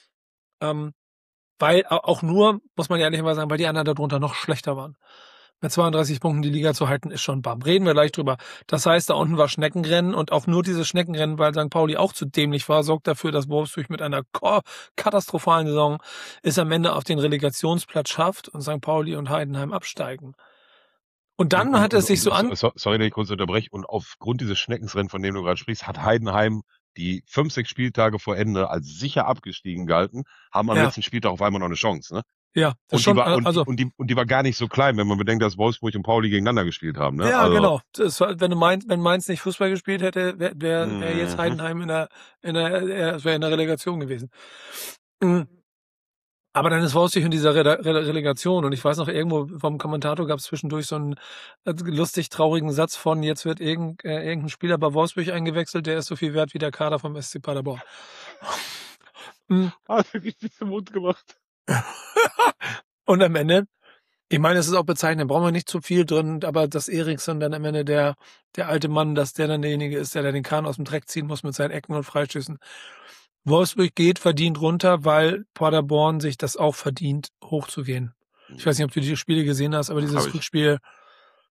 Weil auch nur, muss man ja ehrlich mal sagen, weil die anderen darunter noch schlechter waren. Mit 32 Punkten die Liga zu halten, ist schon bam. Reden wir gleich drüber. Das heißt, da unten war Schneckenrennen und auch nur dieses Schneckenrennen, weil St. Pauli auch zu dämlich war, sorgt dafür, dass Wolfsburg mit einer katastrophalen Saison es am Ende auf den Relegationsplatz schafft und St. Pauli und Heidenheim absteigen. Und dann hat es sich so an... Sorry, dass ich kurz unterbreche. Und aufgrund dieses Schneckensrennen, von dem du gerade sprichst, hat Heidenheim die 5, 6 Spieltage vor Ende als sicher abgestiegen galten, haben am letzten Spieltag auf einmal noch eine Chance, ne? Ja, das und die war gar nicht so klein, wenn man bedenkt, dass Wolfsburg und Pauli gegeneinander gespielt haben. Ne? Ja, also, genau. Das war, wenn Mainz nicht Fußball gespielt hätte, wäre jetzt Heidenheim in der Relegation gewesen. Aber dann ist Wolfsburg in dieser Relegation und ich weiß noch, irgendwo vom Kommentator gab es zwischendurch so einen lustig traurigen Satz von, jetzt wird irgendein Spieler bei Wolfsburg eingewechselt, der ist so viel wert wie der Kader vom SC Paderborn. Hat wirklich den Mund gemacht. Und am Ende, ich meine, es ist auch bezeichnend, brauchen wir nicht zu viel drin, aber dass Eriksson dann am Ende der alte Mann, dass der dann derjenige ist, der den Kahn aus dem Dreck ziehen muss mit seinen Ecken und Freistößen. Wolfsburg geht verdient runter, weil Paderborn sich das auch verdient, hochzugehen. Ich weiß nicht, ob du die Spiele gesehen hast, aber dieses Rückspiel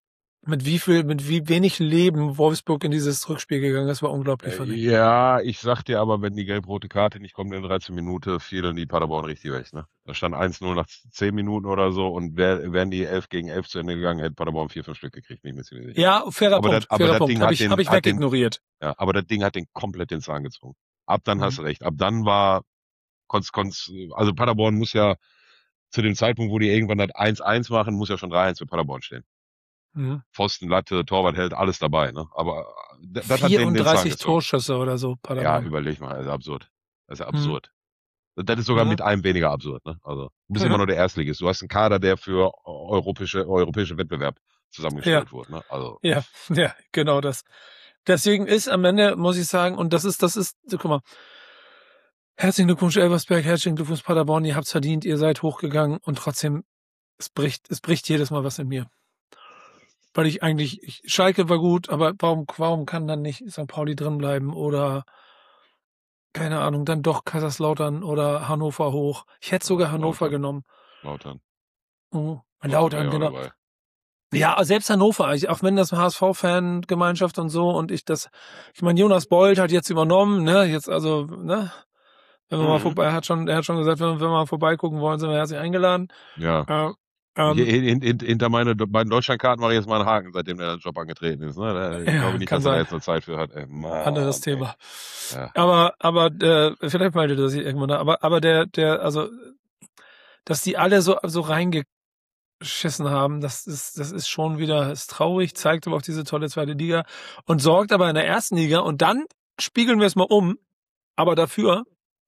mit wie wenig Leben Wolfsburg in dieses Rückspiel gegangen ist, war unglaublich, fand ich. Ja, ich sag dir aber, wenn die gelb-rote Karte nicht kommt in 13 Minuten, fielen die Paderborn richtig weg, ne? Da stand 1-0 nach 10 Minuten oder so und wären die 11 gegen 11 zu Ende gegangen, hätte Paderborn 4, 5 Stück gekriegt, bin ich mir ziemlich sicher. Ja, fairer Punkt. Hab ich den, wegignoriert. ja, aber das Ding hat den komplett den Zahn gezogen. Ab dann hast du recht. Ab dann war, also Paderborn muss ja zu dem Zeitpunkt, wo die irgendwann das 1-1 machen, muss ja schon 3-1 für Paderborn stehen. Mhm. Pfosten, Latte, Torwart hält, alles dabei, ne? Aber das hat denen den Zahn gezogen. Torschüsse oder so, Paderborn. Ja, überleg mal, das ist absurd. Das ist absurd. Das ist sogar mit einem weniger absurd, ne? Also, du bist immer nur der Erstligist. Du hast einen Kader, der für europäische Wettbewerb zusammengestellt wurde, ne? Also. Ja, genau das. Deswegen ist am Ende, muss ich sagen, und das ist, guck mal, herzlichen Glückwunsch Elversberg, herzlichen Glückwunsch Paderborn, ihr habt's verdient, ihr seid hochgegangen und trotzdem, es bricht jedes Mal was in mir. Weil Schalke war gut, aber warum kann dann nicht St. Pauli drin bleiben oder, keine Ahnung, dann doch Kaiserslautern oder Hannover hoch. Ich hätte sogar Hannover genommen. Lautern. Lautern, genau. Dabei. Ja, selbst Hannover, auch wenn das HSV-Fan-Gemeinschaft und so und ich meine, Jonas Bold hat jetzt übernommen, ne, jetzt also, ne, wenn wir mal vorbei, er hat schon gesagt, wenn wir mal vorbeigucken wollen, sind wir herzlich eingeladen. Ja. Hinter meine beiden Deutschlandkarten mache ich jetzt mal einen Haken, seitdem der Job angetreten ist, ne? Ich glaube nicht, dass er da jetzt noch Zeit für hat. Anderes Thema. Ja. Aber vielleicht meldet er sich irgendwann, aber also, dass die alle so reingeschissen haben, das ist schon wieder, ist traurig, zeigt aber auch diese tolle zweite Liga und sorgt aber in der ersten Liga und dann spiegeln wir es mal um, aber dafür,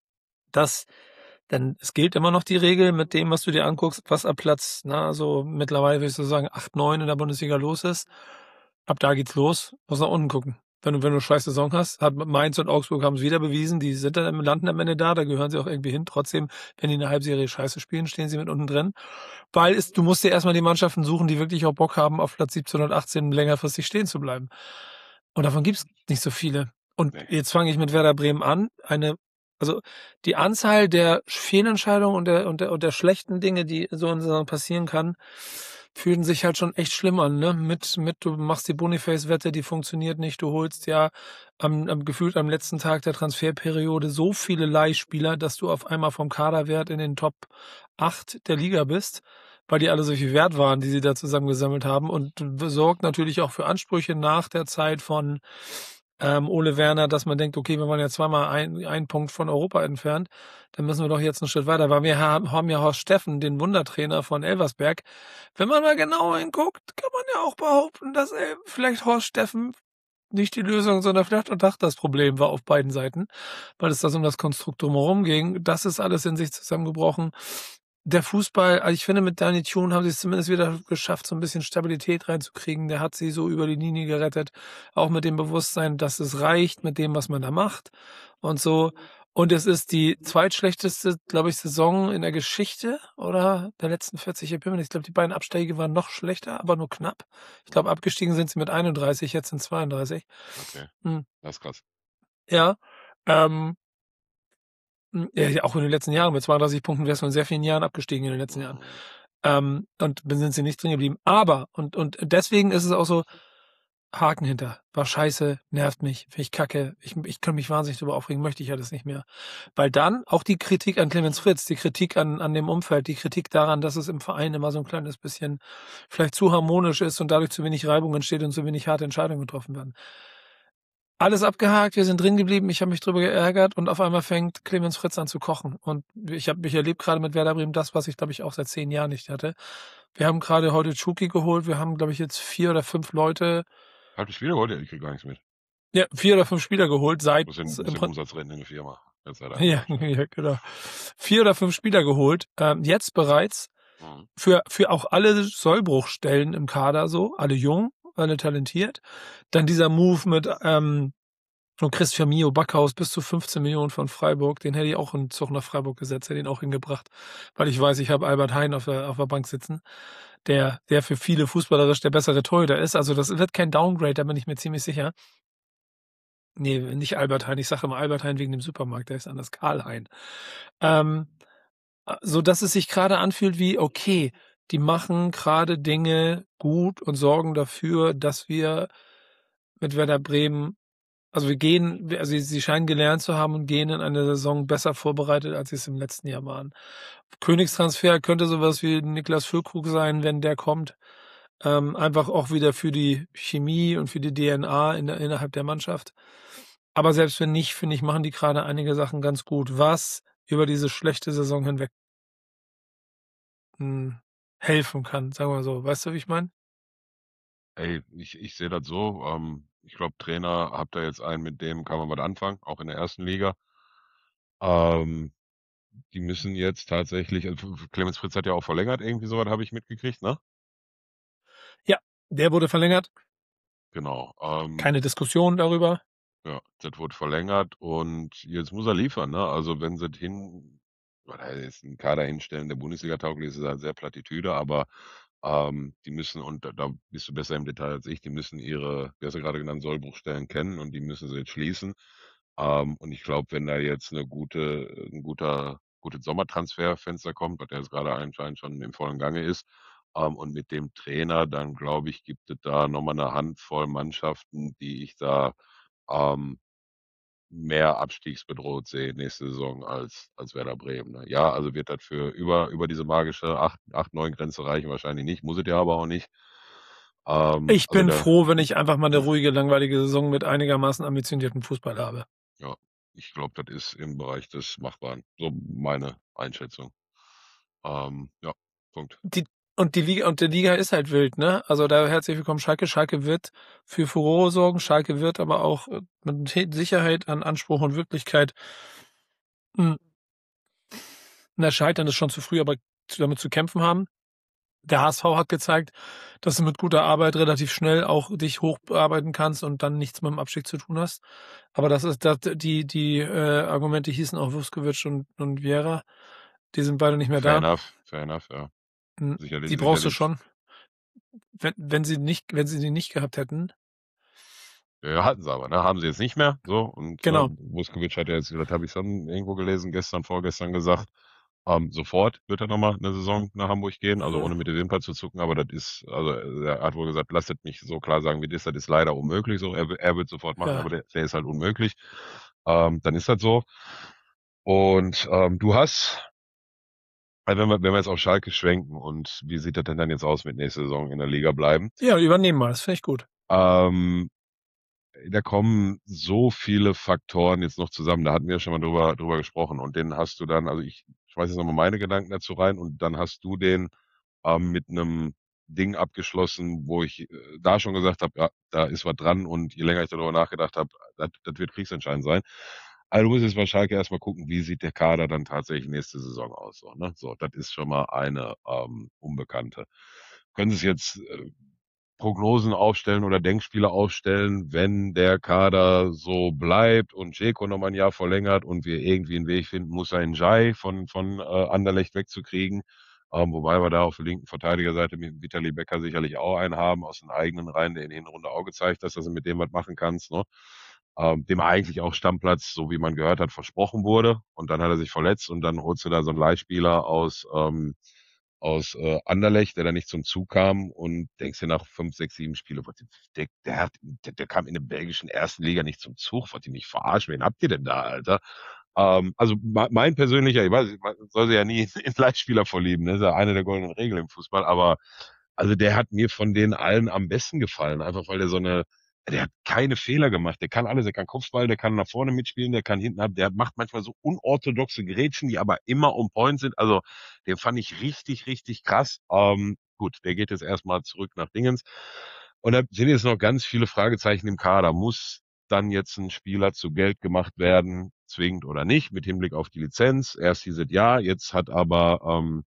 denn es gilt immer noch die Regel mit dem, was du dir anguckst, was ab Platz, also mittlerweile würde ich so sagen 8, 9 in der Bundesliga los ist. Ab da geht's los, muss nach unten gucken. Wenn du eine scheiß Saison hast, hat Mainz und Augsburg haben es wieder bewiesen, die sind dann landen am Ende da gehören sie auch irgendwie hin. Trotzdem, wenn die eine Halbserie scheiße spielen, stehen sie mit unten drin. Weil du musst dir erstmal die Mannschaften suchen, die wirklich auch Bock haben, auf Platz 17 und 18 längerfristig stehen zu bleiben. Und davon gibt's nicht so viele. Und jetzt fange ich mit Werder Bremen an. Also die Anzahl der Fehlentscheidungen und der schlechten Dinge, die so in der Saison passieren kann, fühlen sich halt schon echt schlimm an, ne? Du machst die Boniface-Wette, die funktioniert nicht. Du holst ja gefühlt am letzten Tag der Transferperiode so viele Leihspieler, dass du auf einmal vom Kaderwert in den Top 8 der Liga bist, weil die alle so viel wert waren, die sie da zusammengesammelt haben und sorgt natürlich auch für Ansprüche nach der Zeit von Ole Werner, dass man denkt, okay, wir waren ja zweimal einen Punkt von Europa entfernt, dann müssen wir doch jetzt einen Schritt weiter, weil wir haben ja Horst Steffen, den Wundertrainer von Elversberg. Wenn man mal genau hinguckt, kann man ja auch behaupten, dass vielleicht Horst Steffen nicht die Lösung, sondern vielleicht auch das Problem war auf beiden Seiten, weil es da um das Konstrukt drumherum ging. Das ist alles in sich zusammengebrochen. Der Fußball, also ich finde, mit Daniel Thune haben sie es zumindest wieder geschafft, so ein bisschen Stabilität reinzukriegen. Der hat sie so über die Linie gerettet. Auch mit dem Bewusstsein, dass es reicht mit dem, was man da macht und so. Und es ist die zweitschlechteste, glaube ich, Saison in der Geschichte oder der letzten 40 Jahre. Ich glaube, die beiden Abstiege waren noch schlechter, aber nur knapp. Ich glaube, abgestiegen sind sie mit 31, jetzt sind 32. Okay, das ist krass. Ja, ja, auch in den letzten Jahren. Mit 32 Punkten wärst du in sehr vielen Jahren abgestiegen in den letzten Jahren. Und sind sie nicht drin geblieben. Aber, und deswegen ist es auch so, Haken hinter. War scheiße, nervt mich, finde ich kacke. Ich kann mich wahnsinnig darüber aufregen, möchte ich alles nicht mehr. Weil dann auch die Kritik an Clemens Fritz, die Kritik an dem Umfeld, die Kritik daran, dass es im Verein immer so ein kleines bisschen vielleicht zu harmonisch ist und dadurch zu wenig Reibung entsteht und zu wenig harte Entscheidungen getroffen werden. Alles abgehakt, wir sind drin geblieben, ich habe mich drüber geärgert und auf einmal fängt Clemens Fritz an zu kochen. Und ich erlebt gerade mit Werder Bremen das, was ich, glaube ich, auch seit 10 Jahren nicht hatte. Wir haben gerade heute Chuki geholt, wir haben, glaube ich, jetzt 4 oder 5 Leute. Habt ihr Spieler geholt? Ich krieg gar nichts mit. Ja, 4 oder 5 Spieler geholt seit... Muss den Umsatz rennen in der Firma. Ja, genau. 4 oder 5 Spieler geholt, jetzt bereits für auch alle Sollbruchstellen im Kader so, alle jung, alle talentiert. Dann dieser Move mit von Chris Firmino, Backhaus bis zu 15 Millionen von Freiburg, den hätte ich auch in Zug nach Freiburg gesetzt, hätte ihn auch hingebracht, weil ich weiß, ich habe Albert Hein auf der Bank sitzen, der für viele fußballerisch der bessere Torhüter ist. Also das wird kein Downgrade, da bin ich mir ziemlich sicher. Nee, nicht Albert Hein, ich sage immer Albert Hein wegen dem Supermarkt, der ist anders, Karl Hein. So dass es sich gerade anfühlt wie, okay, die machen gerade Dinge gut und sorgen dafür, dass wir mit Werder Bremen, also sie scheinen gelernt zu haben und gehen in eine Saison besser vorbereitet, als sie es im letzten Jahr waren. Königstransfer könnte sowas wie Niklas Füllkrug sein, wenn der kommt. Einfach auch wieder für die Chemie und für die DNA innerhalb der Mannschaft. Aber selbst wenn nicht, finde ich, machen die gerade einige Sachen ganz gut, was über diese schlechte Saison hinweg helfen kann, sagen wir so. Weißt du, wie ich meine? Ey, ich sehe das so. Ich glaube, Trainer, habt ihr jetzt einen, mit dem kann man was anfangen, auch in der ersten Liga. Ähm, Die müssen jetzt tatsächlich, also Clemens Fritz hat ja auch verlängert, irgendwie sowas habe ich mitgekriegt, ne? Ja, der wurde verlängert. Genau. Keine Diskussion darüber. Ja, das wurde verlängert und jetzt muss er liefern, ne? Also wenn sie weil er jetzt einen Kader hinstellen, der Bundesliga tauglich ist, ist halt sehr Plattitüde, aber die müssen, und da bist du besser im Detail als ich, die müssen ihre, wie hast du gerade genannt, Sollbruchstellen kennen und die müssen sie jetzt schließen. Und ich glaube, wenn da jetzt gutes Sommertransferfenster kommt, was jetzt gerade anscheinend schon im vollen Gange ist, und mit dem Trainer, dann glaube ich, gibt es da nochmal eine Handvoll Mannschaften, die ich da ähm, mehr abstiegsbedroht sehe nächste Saison als Werder Bremen. Ne? Ja, also wird das für über diese magische 9 Grenze reichen wahrscheinlich nicht, muss es ja aber auch nicht. Ich Also bin da, froh, wenn ich einfach mal eine ruhige, langweilige Saison mit einigermaßen ambitionierten Fußball habe. ja, ich glaube, das ist im Bereich des Machbaren. So meine Einschätzung. Ja, Punkt. Die Liga ist halt wild, ne? Also da herzlich willkommen Schalke. Schalke wird für Furore sorgen. Schalke wird aber auch mit Sicherheit an Anspruch und Wirklichkeit, hm, na, scheitern ist schon zu früh, aber damit zu kämpfen haben. Der HSV hat gezeigt, dass du mit guter Arbeit relativ schnell auch dich hocharbeiten kannst und dann nichts mit dem Abstieg zu tun hast. Aber die Argumente hießen auch Vuskovic und Vieira. Die sind beide nicht mehr da. Fair enough, ja. Die brauchst du schon. Wenn sie die nicht gehabt hätten. Ja, hatten sie aber, ne? Haben sie jetzt nicht mehr. So, und Genau. Vuskovic hat ja jetzt, das habe ich schon irgendwo gelesen, vorgestern gesagt, sofort wird er nochmal eine Saison nach Hamburg gehen, also ohne mit der Wimper zu zucken, aber das ist, also er hat wohl gesagt, lasst mich so klar sagen, wie das ist leider unmöglich. So, er wird sofort machen, aber der ist halt unmöglich. Dann ist das so. Und du hast, also wenn wir jetzt auf Schalke schwenken und wie sieht das denn dann jetzt aus mit nächster Saison in der Liga bleiben? Ja, übernehmen mal, das finde ich gut. Da kommen so viele Faktoren jetzt noch zusammen. Da hatten wir ja schon mal drüber gesprochen. Und den hast du dann, also ich schmeiß jetzt nochmal meine Gedanken dazu rein und dann hast du den mit einem Ding abgeschlossen, wo ich da schon gesagt habe, ja, da ist was dran und je länger ich darüber nachgedacht habe, das wird kriegsentscheidend sein. Also du musst jetzt bei Schalke erstmal gucken, wie sieht der Kader dann tatsächlich nächste Saison aus. So, ne? So, das ist schon mal eine Unbekannte. Können Sie es jetzt Prognosen aufstellen oder Denkspiele aufstellen, wenn der Kader so bleibt und Dzeko noch mal ein Jahr verlängert und wir irgendwie einen Weg finden, Moussa Njai von Anderlecht wegzukriegen. Wobei wir da auf der linken Verteidigerseite mit Vitali Becker sicherlich auch einen haben aus den eigenen Reihen, der in der Hinrunde auch gezeigt hat, dass du mit dem was machen kannst. Ne? Dem eigentlich auch Stammplatz, so wie man gehört hat, versprochen wurde. Und dann hat er sich verletzt und dann holst du da so einen Leihspieler aus Anderlecht, der da nicht zum Zug kam und denkst dir nach 5, 6, 7 Spiele, der kam in der belgischen ersten Liga nicht zum Zug, wollt ihr nicht verarschen, wen habt ihr denn da, Alter? Also mein persönlicher, ich weiß, man soll sich ja nie in Leitspieler verlieben, ne? Das ist ja eine der goldenen Regeln im Fußball, aber also der hat mir von denen allen am besten gefallen, einfach weil der hat keine Fehler gemacht, der kann alles, der kann Kopfball, der kann nach vorne mitspielen, der kann hinten ab, der macht manchmal so unorthodoxe Grätschen, die aber immer on point sind, also den fand ich richtig, richtig krass. Gut, der geht jetzt erstmal zurück nach Dingens. Und da sind jetzt noch ganz viele Fragezeichen im Kader. Muss dann jetzt ein Spieler zu Geld gemacht werden, zwingend oder nicht, mit Hinblick auf die Lizenz? Erst hieß es ja, jetzt hat aber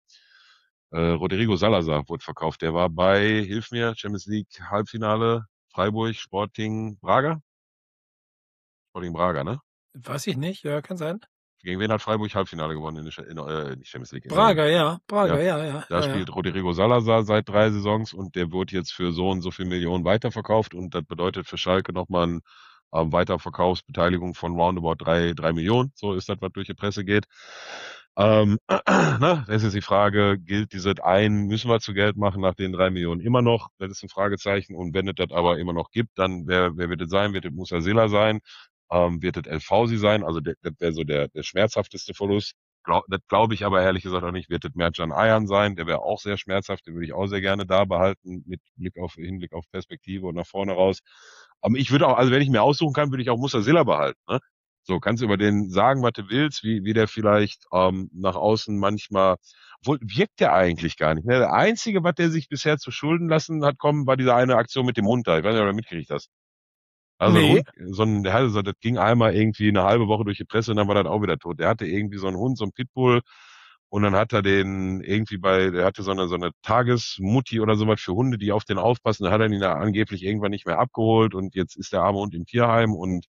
Rodrigo Salazar wurde verkauft. Der war bei, hilf mir, Champions League Halbfinale, Freiburg, Sporting Braga? Sporting Braga, ne? Weiß ich nicht, ja, kann sein. Gegen wen hat Freiburg Halbfinale gewonnen nicht Champions League? Braga, ja. Ja, Ja. da spielt Rodrigo Salazar seit 3 Saisons und der wird jetzt für so und so viel Millionen weiterverkauft und das bedeutet für Schalke nochmal eine Weiterverkaufsbeteiligung von roundabout 3 Millionen. So ist das, was durch die Presse geht. Das ist die Frage, gilt dieses müssen wir zu Geld machen nach den 3 Millionen immer noch? Das ist ein Fragezeichen. Und wenn es das aber immer noch gibt, dann wer wird es sein? Wird es Musa Silla sein? Wird es El Fausi sein? Also das wäre so der schmerzhafteste Verlust. Das glaube ich aber ehrlich gesagt auch nicht. Wird es Mertcan Ayhan sein? Der wäre auch sehr schmerzhaft. Den würde ich auch sehr gerne da behalten mit Hinblick auf Perspektive und nach vorne raus. Aber ich würde auch, also wenn ich mir aussuchen kann, würde ich auch Musa Silla behalten. Ne? So, kannst du über den sagen, was du willst, wie der vielleicht nach außen manchmal, obwohl wirkt der eigentlich gar nicht. Ne? Der Einzige, was der sich bisher zu Schulden lassen hat kommen, war diese eine Aktion mit dem Hund da. Ich weiß nicht, ob du mitgekriegt hast. Also ein Nee. Hund, der hatte so, das ging einmal irgendwie eine halbe Woche durch die Presse und dann war das auch wieder tot. Der hatte irgendwie so einen Hund, so einen Pitbull und dann hat er den irgendwie der hatte so eine Tagesmutti oder sowas für Hunde, die auf den aufpassen. Da hat er ihn da angeblich irgendwann nicht mehr abgeholt und jetzt ist der arme Hund im Tierheim und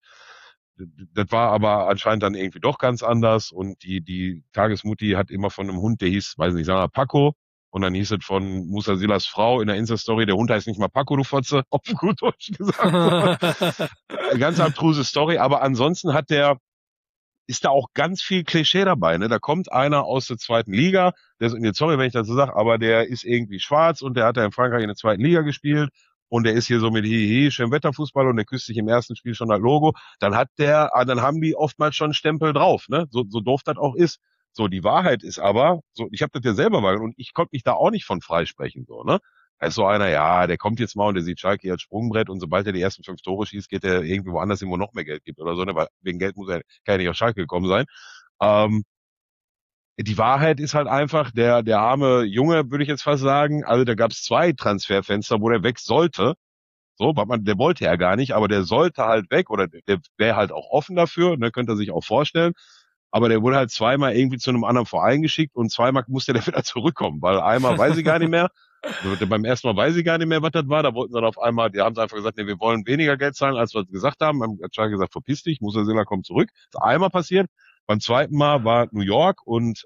das war aber anscheinend dann irgendwie doch ganz anders und die Tagesmutti hat immer von einem Hund, der hieß, weiß nicht, sagen wir Paco, und dann hieß es von Musa Silas Frau in der Insta-Story, der Hund heißt nicht mal Paco, du Fotze, auf gut Deutsch gesagt. Ganz abstruse Story, aber ansonsten ist da auch ganz viel Klischee dabei. Ne? Da kommt einer aus der zweiten Liga, sorry, wenn ich das so sage, aber der ist irgendwie schwarz und der hat ja in Frankreich in der zweiten Liga gespielt und der ist hier so mit Hihi, schön Wetterfußball und der küsst sich im ersten Spiel schon das Logo. Dann haben die oftmals schon einen Stempel drauf, ne? So doof das auch ist. So, die Wahrheit ist aber, so, ich habe das ja selber wahrgenommen und ich konnte mich da auch nicht von freisprechen, so, ne? Da ist so einer, ja, der kommt jetzt mal und der sieht Schalke als Sprungbrett und sobald er die ersten 5 Tore schießt, geht er irgendwie woanders hin, wo noch mehr Geld gibt oder so, ne? Weil wegen Geld kann er nicht auf Schalke gekommen sein. Ähm, die Wahrheit ist halt einfach, der arme Junge, würde ich jetzt fast sagen, also da gab es 2 Transferfenster, wo der weg sollte. So, der wollte ja gar nicht, aber der sollte halt weg oder der wäre halt auch offen dafür, ne, könnte er sich auch vorstellen. Aber der wurde halt zweimal irgendwie zu einem anderen Verein geschickt und zweimal musste der wieder zurückkommen, weil einmal weiß ich gar nicht mehr. Beim ersten Mal weiß ich gar nicht mehr, was das war. Da wollten sie dann auf einmal, die haben sie einfach gesagt, nee, wir wollen weniger Geld zahlen, als wir gesagt haben. Haben Schalke gesagt, verpiss dich, Musa Silla kommt zurück. Das ist einmal passiert. Beim zweiten Mal war New York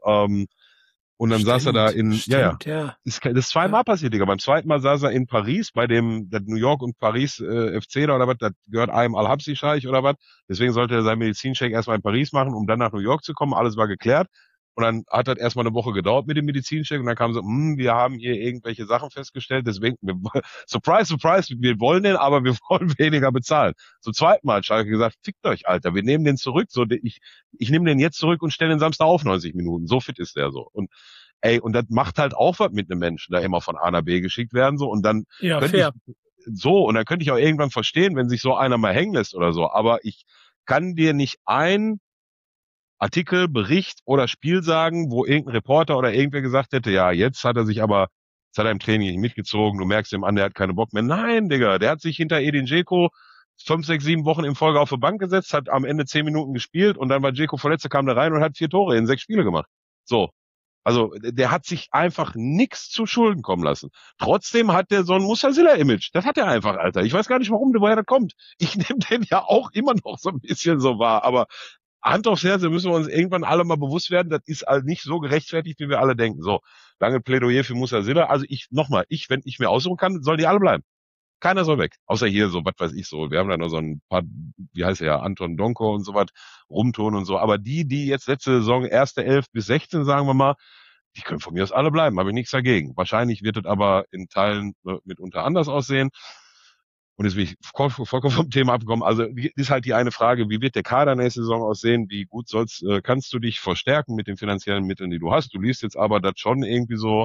und dann saß er da Ja. Das ist zweimal passiert, Digga. Beim zweiten Mal saß er in Paris bei der New York und Paris FC da oder was, das gehört einem Al-Habsi-Scheich oder was. Deswegen sollte er seinen Medizincheck erstmal in Paris machen, um dann nach New York zu kommen. Alles war geklärt. Und dann hat das erstmal eine Woche gedauert mit dem Medizincheck und dann kam so, wir haben hier irgendwelche Sachen festgestellt, deswegen, surprise, surprise, wir wollen den, aber wir wollen weniger bezahlen. Zum zweiten Mal hat Schalke gesagt, fickt euch, Alter, wir nehmen den zurück, ich nehme den jetzt zurück und stelle den Samstag auf 90 Minuten. So fit ist der so. Und und das macht halt auch was mit einem Menschen, da immer von A nach B geschickt werden, so, und dann Ja, könnte fair. und dann könnte ich auch irgendwann verstehen, wenn sich so einer mal hängen lässt oder so, aber ich kann dir nicht ein Artikel, Bericht oder Spiel sagen, wo irgendein Reporter oder irgendwer gesagt hätte, ja, jetzt hat er im Training nicht mitgezogen, du merkst ihm an, der hat keine Bock mehr. Nein, Digga, der hat sich hinter Edin Dzeko 5, 6, 7 Wochen in Folge auf die Bank gesetzt, hat am Ende 10 Minuten gespielt und dann war Dzeko verletzt, kam da rein und hat 4 Tore in 6 Spiele gemacht. So. Also, der hat sich einfach nix zu Schulden kommen lassen. Trotzdem hat der so ein Musasilla-Image. Das hat er einfach, Alter. Ich weiß gar nicht, woher das kommt. Ich nehme den ja auch immer noch so ein bisschen so wahr, aber Hand aufs Herz, da müssen wir uns irgendwann alle mal bewusst werden, das ist halt nicht so gerechtfertigt, wie wir alle denken. So, lange Plädoyer für Musa Silla. Also wenn ich mir aussuchen kann, sollen die alle bleiben. Keiner soll weg. Außer hier so, was weiß ich so. Wir haben da noch so ein paar, wie heißt er ja, Anton Donko und so was, Rumton und so. Aber die jetzt letzte Saison, erste 11 bis 16, sagen wir mal, die können von mir aus alle bleiben. Habe ich nichts dagegen. Wahrscheinlich wird es aber in Teilen mitunter anders aussehen. Und jetzt bin ich vollkommen vom Thema abgekommen. Also ist halt die eine Frage, wie wird der Kader nächste Saison aussehen? Wie gut kannst du dich verstärken mit den finanziellen Mitteln, die du hast? Du liest jetzt aber, dass schon irgendwie so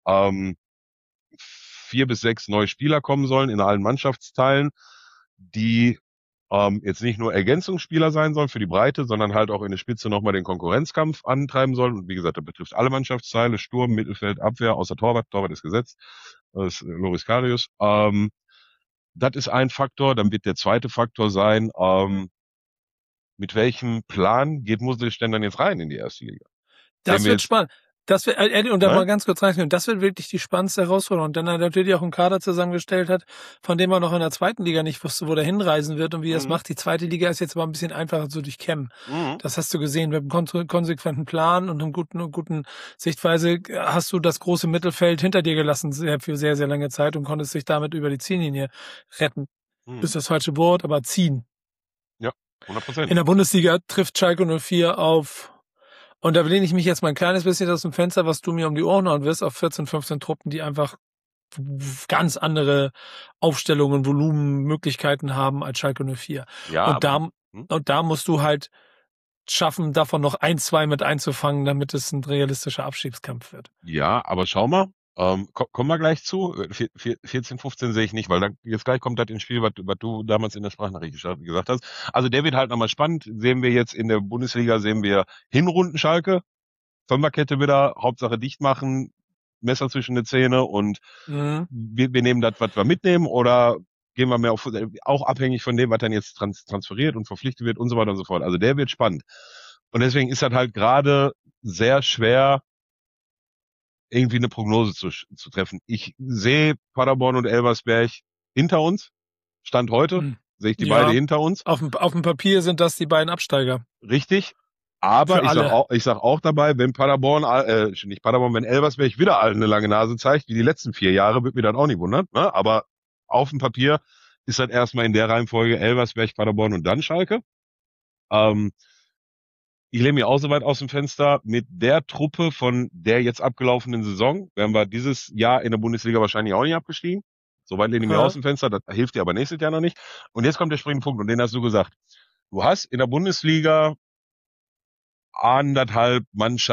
4 bis 6 neue Spieler kommen sollen in allen Mannschaftsteilen, die jetzt nicht nur Ergänzungsspieler sein sollen für die Breite, sondern halt auch in der Spitze nochmal den Konkurrenzkampf antreiben sollen. Und wie gesagt, das betrifft alle Mannschaftsteile, Sturm, Mittelfeld, Abwehr, außer Torwart. Torwart ist gesetzt. Das ist Loris Karius. Das ist ein Faktor. Dann wird der zweite Faktor sein, mit welchem Plan geht Muslih denn dann jetzt rein in die erste Liga? Das wird spannend. Das wird, Eddie, und da mal ganz kurz rein, das wird wirklich die spannendste Herausforderung. Und dann er natürlich auch einen Kader zusammengestellt hat, von dem er noch in der zweiten Liga nicht wusste, wo der hinreisen wird und wie er es macht. Die zweite Liga ist jetzt aber ein bisschen einfacher zu durchkämmen. Das hast du gesehen. Mit einem konsequenten Plan und einer guten Sichtweise hast du das große Mittelfeld hinter dir gelassen für sehr, sehr lange Zeit und konntest dich damit über die Ziellinie retten. Ist das falsche Wort, aber ziehen. Ja, 100%. In der Bundesliga trifft Schalke 04 auf Und da lehne ich mich jetzt mal ein kleines bisschen aus dem Fenster, was du mir um die Ohren hauen wirst, auf 14, 15 Truppen, die einfach ganz andere Aufstellungen, Volumen, Möglichkeiten haben als Schalke 04. Ja, und da musst du halt schaffen, davon noch 1, 2 mit einzufangen, damit es ein realistischer Abstiegskampf wird. Ja, aber schau mal, kommen wir gleich zu. 14, 15 sehe ich nicht, weil dann jetzt gleich kommt das ins Spiel, was du damals in der Sprachnachricht gesagt hast. Also der wird halt nochmal spannend. Sehen wir jetzt in der Bundesliga, sehen wir Hinrunden Schalke, Fünferkette wieder, Hauptsache dicht machen, Messer zwischen die Zähne und wir nehmen das, was wir mitnehmen, oder gehen wir mehr auf, auch abhängig von dem, was dann jetzt transferiert und verpflichtet wird und so weiter und so fort. Also der wird spannend. Und deswegen ist das halt gerade sehr schwer, irgendwie eine Prognose zu treffen. Ich sehe Paderborn und Elversberg hinter uns. Stand heute sehe ich die beide hinter uns. Auf dem Papier sind das die beiden Absteiger. Richtig. Aber ich sag auch dabei, wenn wenn Elversberg wieder eine lange Nase zeigt, wie die letzten 4 Jahre, wird mir das auch nicht wundern. Ne? Aber auf dem Papier ist das erstmal in der Reihenfolge Elversberg, Paderborn und dann Schalke. Ich lehne mich auch so weit aus dem Fenster. Mit der Truppe von der jetzt abgelaufenen Saison wären wir dieses Jahr in der Bundesliga wahrscheinlich auch nicht abgestiegen. So weit lehne ich mich aus dem Fenster. Das hilft dir aber nächstes Jahr noch nicht. Und jetzt kommt der springende Punkt, und den hast du gesagt. Du hast in der Bundesliga anderthalb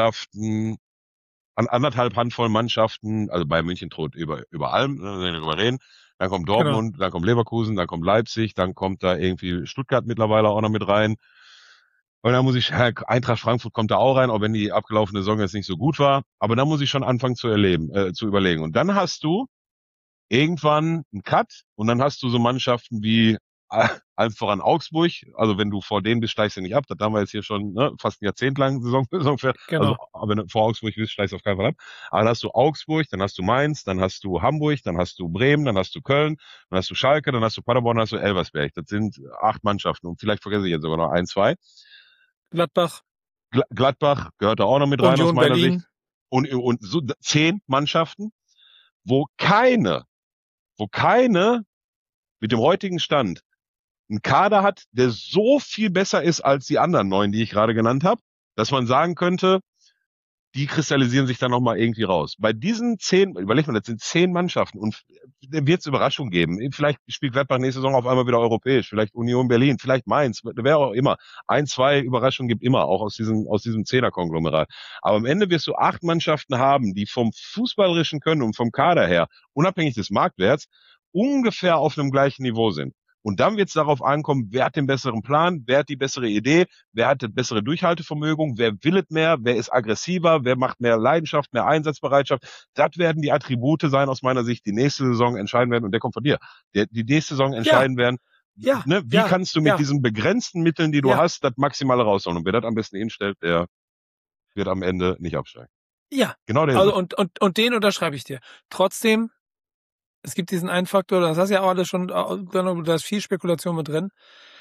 Handvoll Mannschaften, also bei München droht über allem, darüber reden. Dann kommt Dortmund, Dann kommt Leverkusen, dann kommt Leipzig, dann kommt da irgendwie Stuttgart mittlerweile auch noch mit rein. Und dann muss ich, Eintracht Frankfurt kommt da auch rein, auch wenn die abgelaufene Saison jetzt nicht so gut war. Aber dann muss ich schon anfangen zu überlegen. Und dann hast du irgendwann einen Cut, und dann hast du so Mannschaften wie allen voran Augsburg. Also wenn du vor denen bist, steigst du nicht ab. Das haben wir jetzt hier schon fast ein Jahrzehnt lang Saison für. Genau. Also wenn du vor Augsburg bist, steigst du auf keinen Fall ab. Aber dann hast du Augsburg, dann hast du Mainz, dann hast du Hamburg, dann hast du Bremen, dann hast du Köln, dann hast du Schalke, dann hast du Paderborn, dann hast du Elversberg. Das sind 8 Mannschaften, und vielleicht vergesse ich jetzt sogar noch 1, 2. Gladbach gehört da auch noch mit rein, Union aus meiner Berlin. Sicht. Und so 10 Mannschaften, wo keine mit dem heutigen Stand einen Kader hat, der so viel besser ist als die anderen 9, die ich gerade genannt habe, dass man sagen könnte, die kristallisieren sich dann nochmal irgendwie raus. Bei diesen 10, überleg mal, das sind 10 Mannschaften, und da wird es Überraschungen geben. Vielleicht spielt Gladbach nächste Saison auf einmal wieder europäisch, vielleicht Union Berlin, vielleicht Mainz, wer auch immer. 1, 2 Überraschungen gibt immer, auch aus diesem 10er-Konglomerat. Aber am Ende wirst du 8 Mannschaften haben, die vom fußballerischen Können und vom Kader her, unabhängig des Marktwerts, ungefähr auf einem gleichen Niveau sind. Und dann wird es darauf ankommen, wer hat den besseren Plan, wer hat die bessere Idee, wer hat das bessere Durchhaltevermögen, wer will es mehr, wer ist aggressiver, wer macht mehr Leidenschaft, mehr Einsatzbereitschaft. Das werden die Attribute sein, aus meiner Sicht, die nächste Saison entscheiden werden, und der kommt von dir, die nächste Saison entscheiden werden. Wie kannst du mit diesen begrenzten Mitteln, die du hast, das Maximale rausholen? Und wer das am besten hinstellt, der wird am Ende nicht absteigen. Ja, genau der. Also und den unterschreibe ich dir. Trotzdem, es gibt diesen einen Faktor, das hast du ja auch alles schon, da ist viel Spekulation mit drin.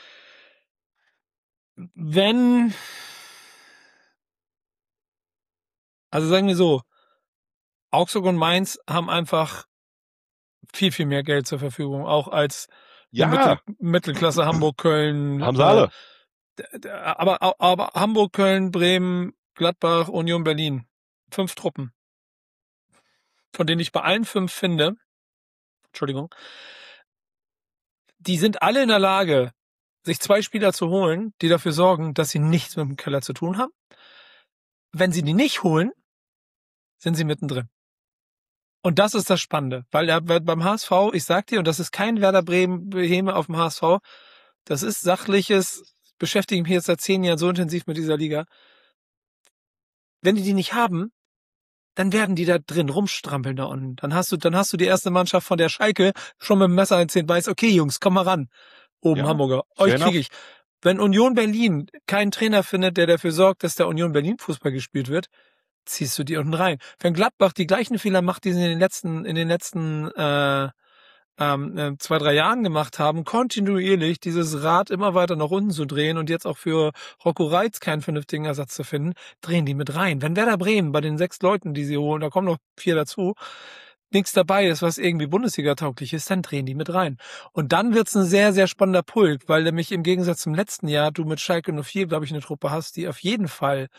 Also sagen wir so, Augsburg und Mainz haben einfach viel, viel mehr Geld zur Verfügung, auch als die Mittelklasse Hamburg, Köln. Haben sie alle. Aber Hamburg, Köln, Bremen, Gladbach, Union Berlin. 5 Truppen. Von denen ich bei allen 5 finde, die sind alle in der Lage, sich 2 Spieler zu holen, die dafür sorgen, dass sie nichts mit dem Keller zu tun haben. Wenn sie die nicht holen, sind sie mittendrin. Und das ist das Spannende, weil beim HSV, ich sag dir, und das ist kein Werder Bremen-Beheme auf dem HSV, das ist sachliches, beschäftige mich jetzt seit 10 Jahren so intensiv mit dieser Liga. Wenn die nicht haben, dann werden die da drin rumstrampeln da unten. Dann hast du die erste Mannschaft von der Schalke schon mit dem Messer in 10 weiß, okay Jungs, komm mal ran. Oben Hamburger, euch kriege ich. Wenn Union Berlin keinen Trainer findet, der dafür sorgt, dass der Union Berlin Fußball gespielt wird, ziehst du die unten rein. Wenn Gladbach die gleichen Fehler macht, die sie in den letzten 2, 3 Jahren gemacht haben, kontinuierlich dieses Rad immer weiter nach unten zu drehen und jetzt auch für Rocco Reitz keinen vernünftigen Ersatz zu finden, drehen die mit rein. Wenn Werder Bremen bei den 6 Leuten, die sie holen, da kommen noch 4 dazu, nichts dabei ist, was irgendwie Bundesliga-tauglich ist, dann drehen die mit rein. Und dann wird's ein sehr, sehr spannender Pulk, weil nämlich im Gegensatz zum letzten Jahr du mit Schalke 04, glaube ich, eine Truppe hast, die auf jeden Fall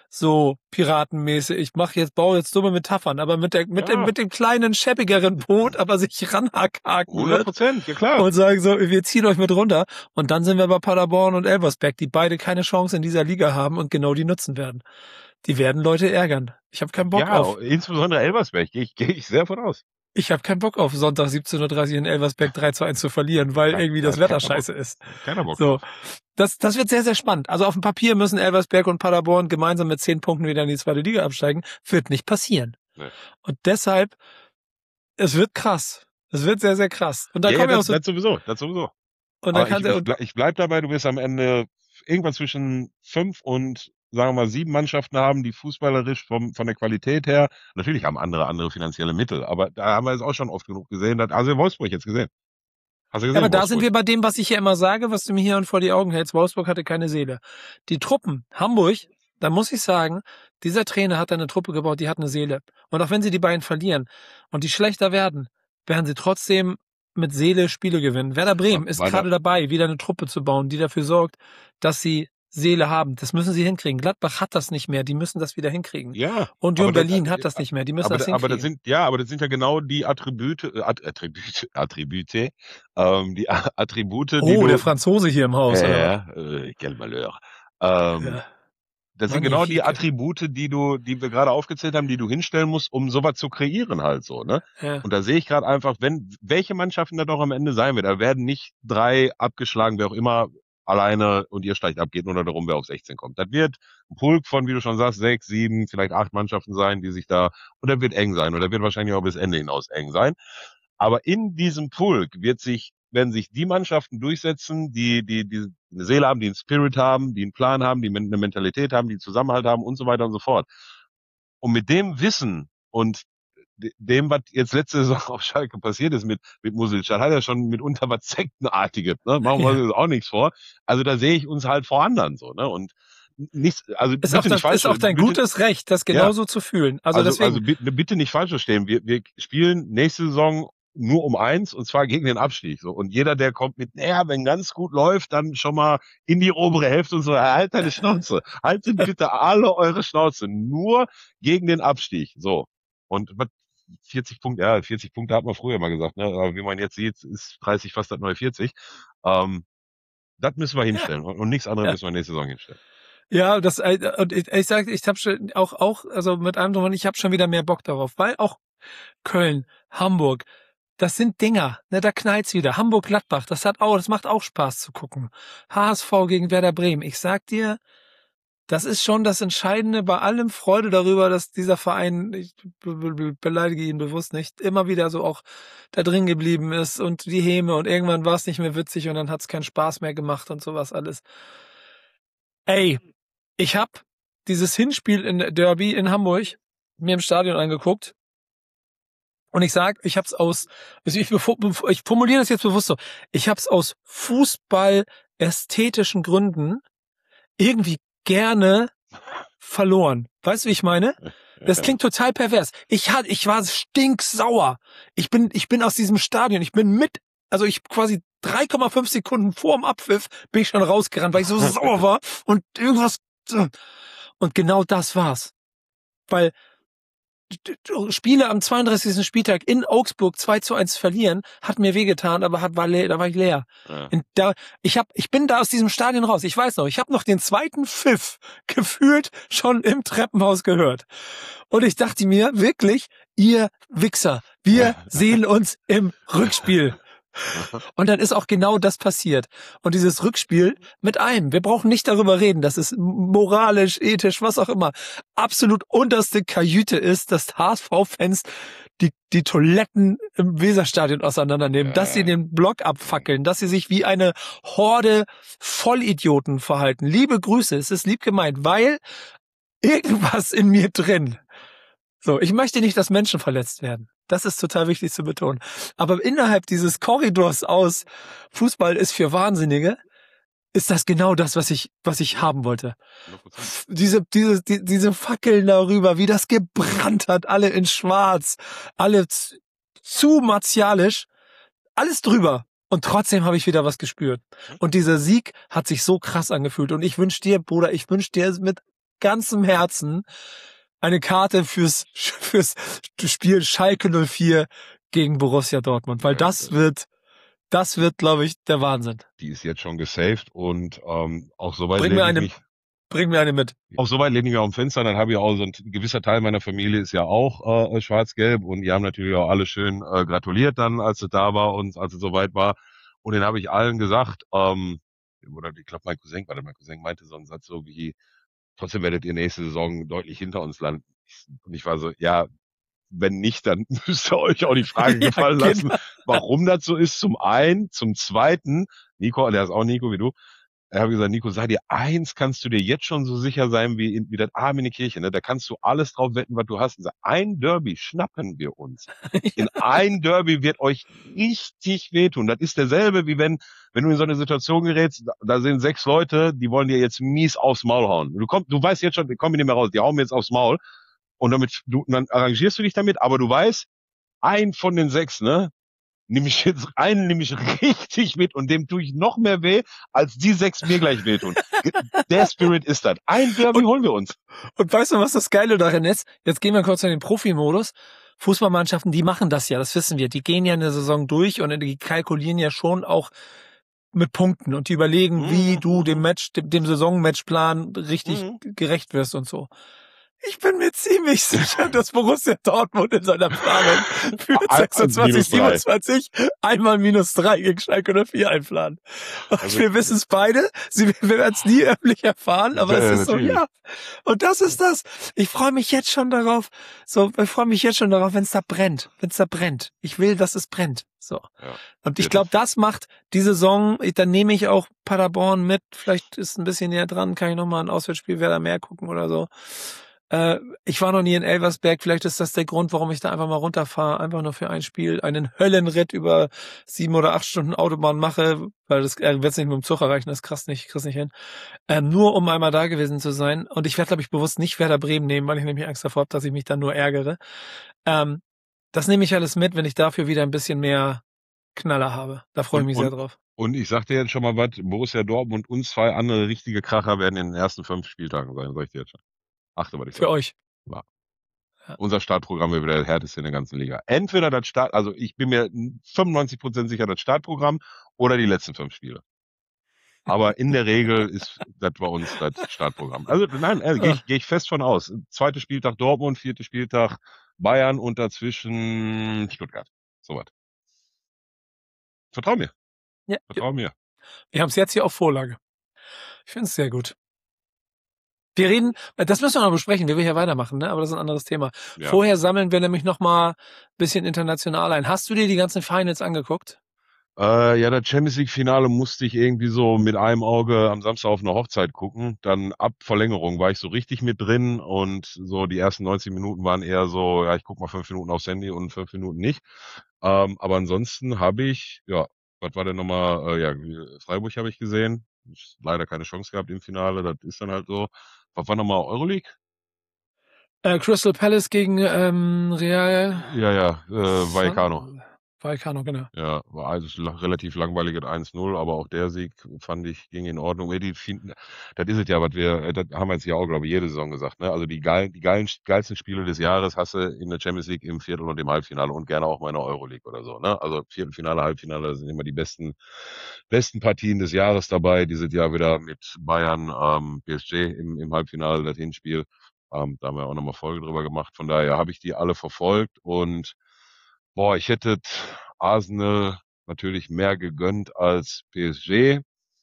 so piratenmäßig. Ich baue jetzt dumme Metaphern, aber mit dem kleinen, schäbigeren Boot, aber sich ranhaken 100%, ja klar. Und sagen so, wir ziehen euch mit runter. Und dann sind wir bei Paderborn und Elversberg, die beide keine Chance in dieser Liga haben und genau die nutzen werden. Die werden Leute ärgern. Ich habe keinen Bock auf. Ja, insbesondere Elversberg, gehe ich sehr von aus. Ich habe keinen Bock auf Sonntag 17:30 Uhr in Elversberg 3:1 zu verlieren, weil irgendwie das Wetter scheiße ist. Keiner Bock so. Das wird sehr, sehr spannend. Also auf dem Papier müssen Elversberg und Paderborn gemeinsam mit 10 Punkten wieder in die 2. Liga absteigen. Wird nicht passieren. Nee. Und deshalb, es wird krass. Es wird sehr, sehr krass. Und dann kommen wir auch so. Das sowieso. Und dann ich bleib dabei, du wirst am Ende irgendwas zwischen 5 und sagen wir mal 7 Mannschaften haben, die fußballerisch von der Qualität her, natürlich haben andere finanzielle Mittel, aber da haben wir es auch schon oft genug gesehen. Also in Wolfsburg jetzt gesehen. Hast du gesehen? Ja, aber da sind wir bei dem, was ich ja immer sage, was du mir hier und vor die Augen hältst. Wolfsburg hatte keine Seele. Die Truppen, Hamburg, da muss ich sagen, dieser Trainer hat eine Truppe gebaut, die hat eine Seele. Und auch wenn sie die beiden verlieren und die schlechter werden sie trotzdem mit Seele Spiele gewinnen. Werder Bremen ist gerade dabei, wieder eine Truppe zu bauen, die dafür sorgt, dass sie Seele haben. Das müssen sie hinkriegen. Gladbach hat das nicht mehr. Die müssen das wieder hinkriegen. Ja. Und Union Berlin hat das nicht mehr. Die müssen das hinkriegen. Aber das sind ja genau die Attribute, die Attribute, die der Franzose hier im Haus. Quel malheur. Das sind genau die Attribute, die wir gerade aufgezählt haben, die du hinstellen musst, um sowas zu kreieren halt so, ne? Ja. Und da sehe ich gerade einfach, welche Mannschaften da doch am Ende sein wird. Da werden nicht 3 abgeschlagen, wer auch immer alleine und ihr steigt ab, geht nur darum, wer auf 16 kommt. Das wird ein Pulk von, wie du schon sagst, 6, 7, vielleicht 8 Mannschaften sein, die sich da, und der wird eng sein, oder wird wahrscheinlich auch bis Ende hinaus eng sein. Aber in diesem Pulk werden sich die Mannschaften durchsetzen, die eine Seele haben, die einen Spirit haben, die einen Plan haben, die eine Mentalität haben, die einen Zusammenhalt haben und so weiter und so fort. Und mit dem Wissen und dem, was jetzt letzte Saison auf Schalke passiert ist mit Musilc, hat er schon mitunter was Sektenartiges, ne? Machen wir uns auch nichts vor. Also da sehe ich uns halt vor anderen so, ne? Und nichts, also ist auch dein gutes Recht, das genauso zu fühlen. Also bitte nicht falsch verstehen. Wir spielen nächste Saison nur um 1, und zwar gegen den Abstieg. So. Und jeder, der kommt mit, wenn ganz gut läuft, dann schon mal in die obere Hälfte und so, halt deine Schnauze. Haltet bitte alle eure Schnauze. Nur gegen den Abstieg. So. Und 40 Punkte hat man früher mal gesagt, ne? Aber wie man jetzt sieht, ist 30 fast das neue 40. Das müssen wir hinstellen. Und nichts anderes müssen wir nächste Saison hinstellen. Ja, und ich sage, ich habe schon also mit anderen Worten, ich habe schon wieder mehr Bock darauf, weil auch Köln, Hamburg, das sind Dinger, ne, da knallt's wieder. Hamburg-Gladbach, das macht auch Spaß zu gucken. HSV gegen Werder Bremen. Ich sag dir, das ist schon das Entscheidende bei allem. Freude darüber, dass dieser Verein, ich beleidige ihn bewusst nicht, immer wieder so auch da drin geblieben ist und die Häme und irgendwann war es nicht mehr witzig und dann hat's keinen Spaß mehr gemacht und sowas alles. Ey, ich hab dieses Hinspiel in Derby in Hamburg mir im Stadion angeguckt. Und ich sag, ich formuliere das jetzt bewusst so, ich hab's aus fußballästhetischen Gründen irgendwie gerne verloren. Weißt du, wie ich meine? Das klingt total pervers. Ich war stinksauer. Ich bin aus diesem Stadion, ich quasi 3,5 Sekunden vorm Abpfiff bin ich schon rausgerannt, weil ich so sauer war und irgendwas. Und genau das war's. Weil Spiele am 32. Spieltag in Augsburg 2:1 verlieren, hat mir wehgetan, aber da war ich leer. Ja. Ich bin da aus diesem Stadion raus. Ich weiß noch, ich habe noch den zweiten Pfiff gefühlt schon im Treppenhaus gehört. Und ich dachte mir wirklich, ihr Wichser, wir sehen uns im Rückspiel. Und dann ist auch genau das passiert. Und dieses Rückspiel mit einem, wir brauchen nicht darüber reden, dass es moralisch, ethisch, was auch immer, absolut unterste Kajüte ist, dass HSV-Fans die Toiletten im Weserstadion auseinandernehmen, dass sie den Block abfackeln, dass sie sich wie eine Horde Vollidioten verhalten. Liebe Grüße, es ist lieb gemeint, weil irgendwas in mir drin. So, ich möchte nicht, dass Menschen verletzt werden. Das ist total wichtig zu betonen. Aber innerhalb dieses Korridors aus Fußball ist für Wahnsinnige, ist das genau das, was ich haben wollte. 100%. Diese Fackeln darüber, wie das gebrannt hat, alle in schwarz, alle zu martialisch, alles drüber. Und trotzdem habe ich wieder was gespürt. Und dieser Sieg hat sich so krass angefühlt. Und ich wünsche dir, Bruder, mit ganzem Herzen eine Karte fürs Spiel Schalke 04 gegen Borussia Dortmund, weil das wird, glaube ich, der Wahnsinn. Die ist jetzt schon gesaved und auch soweit Bring mir eine mit. Auch soweit lehne ich mich auf dem Fenster, dann habe ich auch so ein gewisser Teil meiner Familie ist ja auch schwarz-gelb und die haben natürlich auch alle schön gratuliert dann, als es da war und als es soweit war. Und den habe ich allen gesagt, oder ich glaube mein Cousin meinte so einen Satz so wie, trotzdem werdet ihr nächste Saison deutlich hinter uns landen. Und ich war so, ja, wenn nicht, dann müsst ihr euch auch die Frage gefallen lassen, warum das so ist. Zum einen, zum zweiten, Nico, der ist auch Nico wie du, er hat gesagt, Nico, sei dir eins, kannst du dir jetzt schon so sicher sein wie das Arm in die Kirche, ne? Da kannst du alles drauf wetten, was du hast. Ein Derby schnappen wir uns. In ein Derby wird euch richtig wehtun. Das ist derselbe, wie wenn du in so eine Situation gerätst, da sind 6 Leute, die wollen dir jetzt mies aufs Maul hauen. Du weißt jetzt schon, wir kommen nicht mehr raus, die hauen mir jetzt aufs Maul. Und dann arrangierst du dich damit, aber du weißt, ein von den 6, ne? Nehme ich richtig mit und dem tue ich noch mehr weh, als die 6 mir gleich wehtun. Der Spirit ist das. Ein Derby holen wir uns. Und weißt du, was das Geile darin ist? Jetzt gehen wir kurz in den Profimodus. Fußballmannschaften, die machen das ja, das wissen wir. Die gehen ja in der Saison durch und die kalkulieren ja schon auch mit Punkten und die überlegen, wie du dem Saisonmatchplan richtig gerecht wirst und so. Ich bin mir ziemlich sicher, dass Borussia Dortmund in seiner Planung für 26, 27 einmal -3 gegen Schalke 04 einplanen. Und wir wissen es beide. Wir werden es nie öffentlich erfahren, aber es ist so, ja. Und das ist das. Ich freue mich jetzt schon darauf, wenn es da brennt. Ich will, dass es brennt. So. Ja, und ich glaube, das macht die Saison, dann nehme ich auch Paderborn mit. Vielleicht ist ein bisschen näher dran, kann ich nochmal ein Auswärtsspiel Werder mehr gucken oder so. Ich war noch nie in Elversberg, vielleicht ist das der Grund, warum ich da einfach mal runterfahre, einfach nur für ein Spiel, einen Höllenritt über 7 oder 8 Stunden Autobahn mache, weil das wird es nicht mit dem Zug erreichen, das kriegst nicht hin. Nur um einmal da gewesen zu sein. Und ich werde, glaube ich, bewusst nicht Werder Bremen nehmen, weil ich nämlich Angst davor habe, dass ich mich dann nur ärgere. Das nehme ich alles mit, wenn ich dafür wieder ein bisschen mehr Knaller habe. Da freue ich mich sehr drauf. Und ich sag dir jetzt schon mal was, Borussia Dortmund und 2 andere richtige Kracher werden in den ersten 5 Spieltagen sein, sag ich dir jetzt schon. Achte, was ich sage. Für euch. Ja. Unser Startprogramm wird wieder der härteste in der ganzen Liga. Entweder also ich bin mir 95% sicher, das Startprogramm oder die letzten 5 Spiele. Aber in der Regel ist das bei uns das Startprogramm. Also nein, gehe ich fest von aus. 2. Spieltag Dortmund, 4. Spieltag Bayern und dazwischen Stuttgart. Soweit. Vertrau mir. Ja. Vertrau mir. Wir haben es jetzt hier auf Vorlage. Ich finde es sehr gut. Wir reden, das müssen wir noch besprechen, wie wir hier weitermachen, ne? Aber das ist ein anderes Thema. Ja. Vorher sammeln wir nämlich noch mal ein bisschen international ein. Hast du dir die ganzen Finals angeguckt? Ja, das Champions League Finale musste ich irgendwie so mit einem Auge am Samstag auf eine Hochzeit gucken. Dann ab Verlängerung war ich so richtig mit drin und so die ersten 90 Minuten waren eher so, ja, ich guck mal 5 Minuten aufs Handy und 5 Minuten nicht. Aber ansonsten habe ich, ja, was war denn nochmal, Freiburg habe ich gesehen. Leider keine Chance gehabt im Finale, das ist dann halt so. Was war nochmal Euroleague? Crystal Palace gegen Real. Ja, Vallecano. Vallecano, genau. Ja, war also relativ langweiliges 1-0, aber auch der Sieg, fand ich, ging in Ordnung. Das ist es ja, das haben wir jetzt ja auch, glaube ich, jede Saison gesagt, ne? Also die geilsten Spiele des Jahres hast du in der Champions League im Viertel- und im Halbfinale und gerne auch mal in der Euroleague oder so, ne? Also Viertelfinale, Halbfinale sind immer die besten Partien des Jahres dabei. Dieses Jahr wieder mit Bayern, PSG im Halbfinale, das Hinspiel. Da haben wir auch nochmal Folge drüber gemacht. Von daher habe ich die alle verfolgt und ich hätte Arsenal natürlich mehr gegönnt als PSG.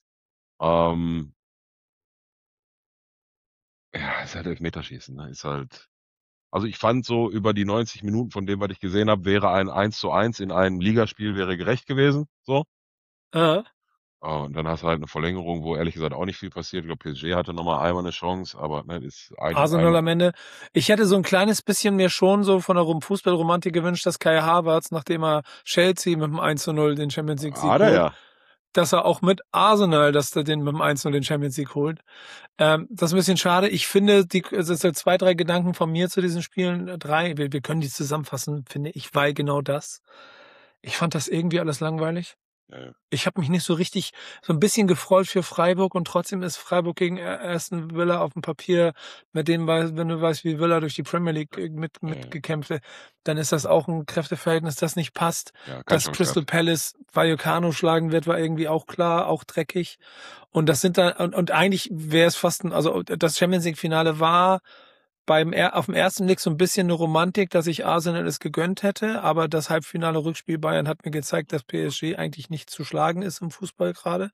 Ist halt Elfmeterschießen, ne? Ist halt. Also ich fand so über die 90 Minuten von dem, was ich gesehen habe, wäre ein 1:1 in einem Ligaspiel wäre gerecht gewesen, so. Und dann hast du halt eine Verlängerung, wo ehrlich gesagt auch nicht viel passiert. Ich glaube, PSG hatte nochmal einmal eine Chance, aber ne, ist eigentlich. Arsenal am Ende. Ich hätte so ein kleines bisschen mir schon so von der Fußballromantik gewünscht, dass Kai Havertz, nachdem er Chelsea mit dem 1:0 den Champions League Sieg holt, ja. dass er auch mit Arsenal, dass er den mit dem 1:0 den Champions League holt. Das ist ein bisschen schade. Ich finde, es sind 2, 3 Gedanken von mir zu diesen Spielen. 3, wir können die zusammenfassen, finde ich, weil genau das. Ich fand das irgendwie alles langweilig. Ja. Ich habe mich nicht so ein bisschen gefreut für Freiburg und trotzdem ist Freiburg gegen Aston Villa auf dem Papier, mit denen, wenn du weißt, wie Villa durch die Premier League mitgekämpft hat, dann ist das auch ein Kräfteverhältnis, das nicht passt. Ja, keine Dass Chance Crystal gehabt. Palace Vallecano schlagen wird, war irgendwie auch klar, auch dreckig. Und das sind dann, und eigentlich wäre es fast also das Champions League Finale war auf dem ersten Blick so ein bisschen eine Romantik, dass ich Arsenal es gegönnt hätte, aber das Halbfinale Rückspiel Bayern hat mir gezeigt, dass PSG eigentlich nicht zu schlagen ist im Fußball gerade.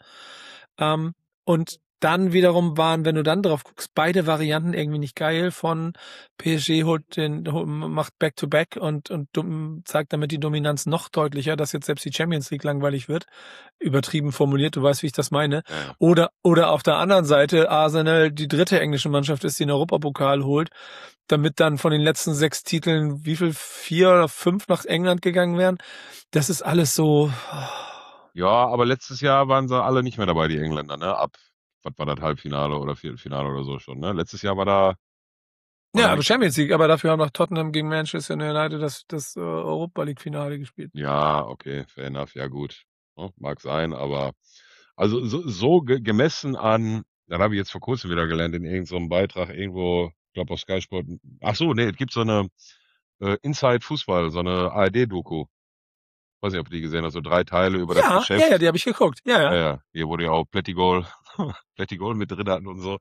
Und dann wiederum waren, wenn du dann drauf guckst, beide Varianten irgendwie nicht geil. Von PSG macht Back-to-Back und zeigt damit die Dominanz noch deutlicher, dass jetzt selbst die Champions League langweilig wird. Übertrieben formuliert, du weißt, wie ich das meine. Ja. Oder auf der anderen Seite Arsenal die dritte englische Mannschaft ist, die den Europapokal holt, damit dann von den letzten 6 Titeln 4 oder 5 nach England gegangen wären. Das ist alles so. Ja, aber letztes Jahr waren sie alle nicht mehr dabei, die Engländer, ne? Was war das, Halbfinale oder Viertelfinale oder so schon, ne? Letztes Jahr war da Ja, aber Champions League, aber dafür haben noch Tottenham gegen Manchester United das Europa League Finale gespielt. Ja, okay, fair enough, ja gut. Mag sein, aber also so gemessen an, dann habe ich jetzt vor kurzem wieder gelernt in irgendeinem Beitrag irgendwo, ich glaube auf Sky Sport. Ach so, nee, es gibt so eine Inside Fußball, so eine ARD-Doku. Weiß nicht, ob du die gesehen hast, so 3 Teile über das Geschäft. Ja, die habe ich geguckt. Ja. Hier wurde ja auch Plettigol mit drin hatten und so.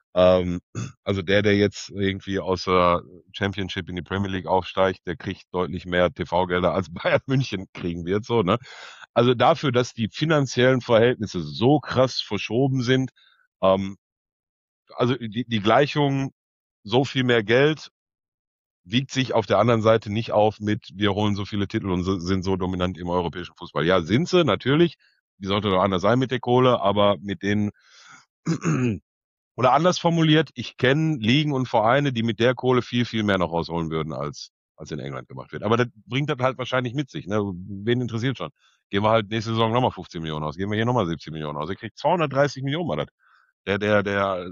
Also der jetzt irgendwie aus der Championship in die Premier League aufsteigt, der kriegt deutlich mehr TV-Gelder als Bayern München kriegen wird, so, ne? Also dafür, dass die finanziellen Verhältnisse so krass verschoben sind, also die Gleichung, so viel mehr Geld wiegt sich auf der anderen Seite nicht auf mit, wir holen so viele Titel und sind so dominant im europäischen Fußball. Ja, sind sie, natürlich. Die sollte doch anders sein mit der Kohle, aber mit den, oder anders formuliert, ich kenne Ligen und Vereine, die mit der Kohle viel, viel mehr noch rausholen würden, als in England gemacht wird. Aber das bringt das halt wahrscheinlich mit sich, ne? Wen interessiert schon? Gehen wir halt nächste Saison nochmal 15 Millionen aus, gehen wir hier nochmal 17 Millionen aus. Er kriegt 230 Millionen mal das. Der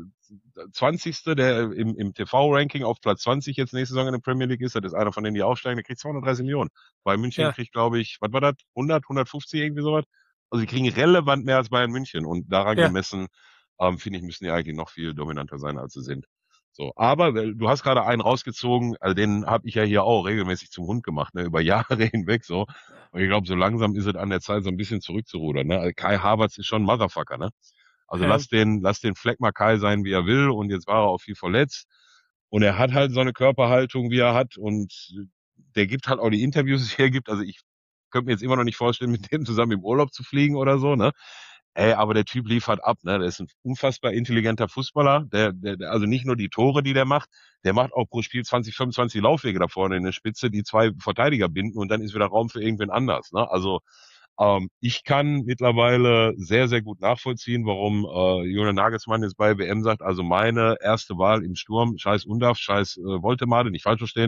20. der im TV-Ranking auf Platz 20 jetzt nächste Saison in der Premier League ist, das ist einer von denen, die aufsteigen, der kriegt 230 Millionen. Bei München kriegt, glaube ich, was war das? 100, 150, irgendwie sowas? Also die kriegen relevant mehr als Bayern München und daran gemessen, finde ich, müssen die eigentlich noch viel dominanter sein, als sie sind. So, aber du hast gerade einen rausgezogen, also den habe ich ja hier auch regelmäßig zum Hund gemacht, ne, über Jahre hinweg so. Und ich glaube, so langsam ist es an der Zeit, so ein bisschen zurückzurudern. Ne? Also Kai Havertz ist schon ein Motherfucker, ne? Also lass den Fleck mal Kai sein, wie er will. Und jetzt war er auch viel verletzt. Und er hat halt so eine Körperhaltung, wie er hat. Und der gibt halt auch die Interviews, die er gibt. Also ich könnte mir jetzt immer noch nicht vorstellen, mit dem zusammen im Urlaub zu fliegen oder so, ne? Ey, aber der Typ liefert ab, ne? Der ist ein unfassbar intelligenter Fußballer. Also nicht nur die Tore, die der macht auch pro Spiel 20, 25 Laufwege da vorne in der Spitze, die 2 Verteidiger binden und dann ist wieder Raum für irgendwen anders, ne? Also ich kann mittlerweile sehr, sehr gut nachvollziehen, warum Julian Nagelsmann jetzt bei WM sagt, also meine erste Wahl im Sturm, scheiß Undav, scheiß Woltemade, nicht falsch verstehen,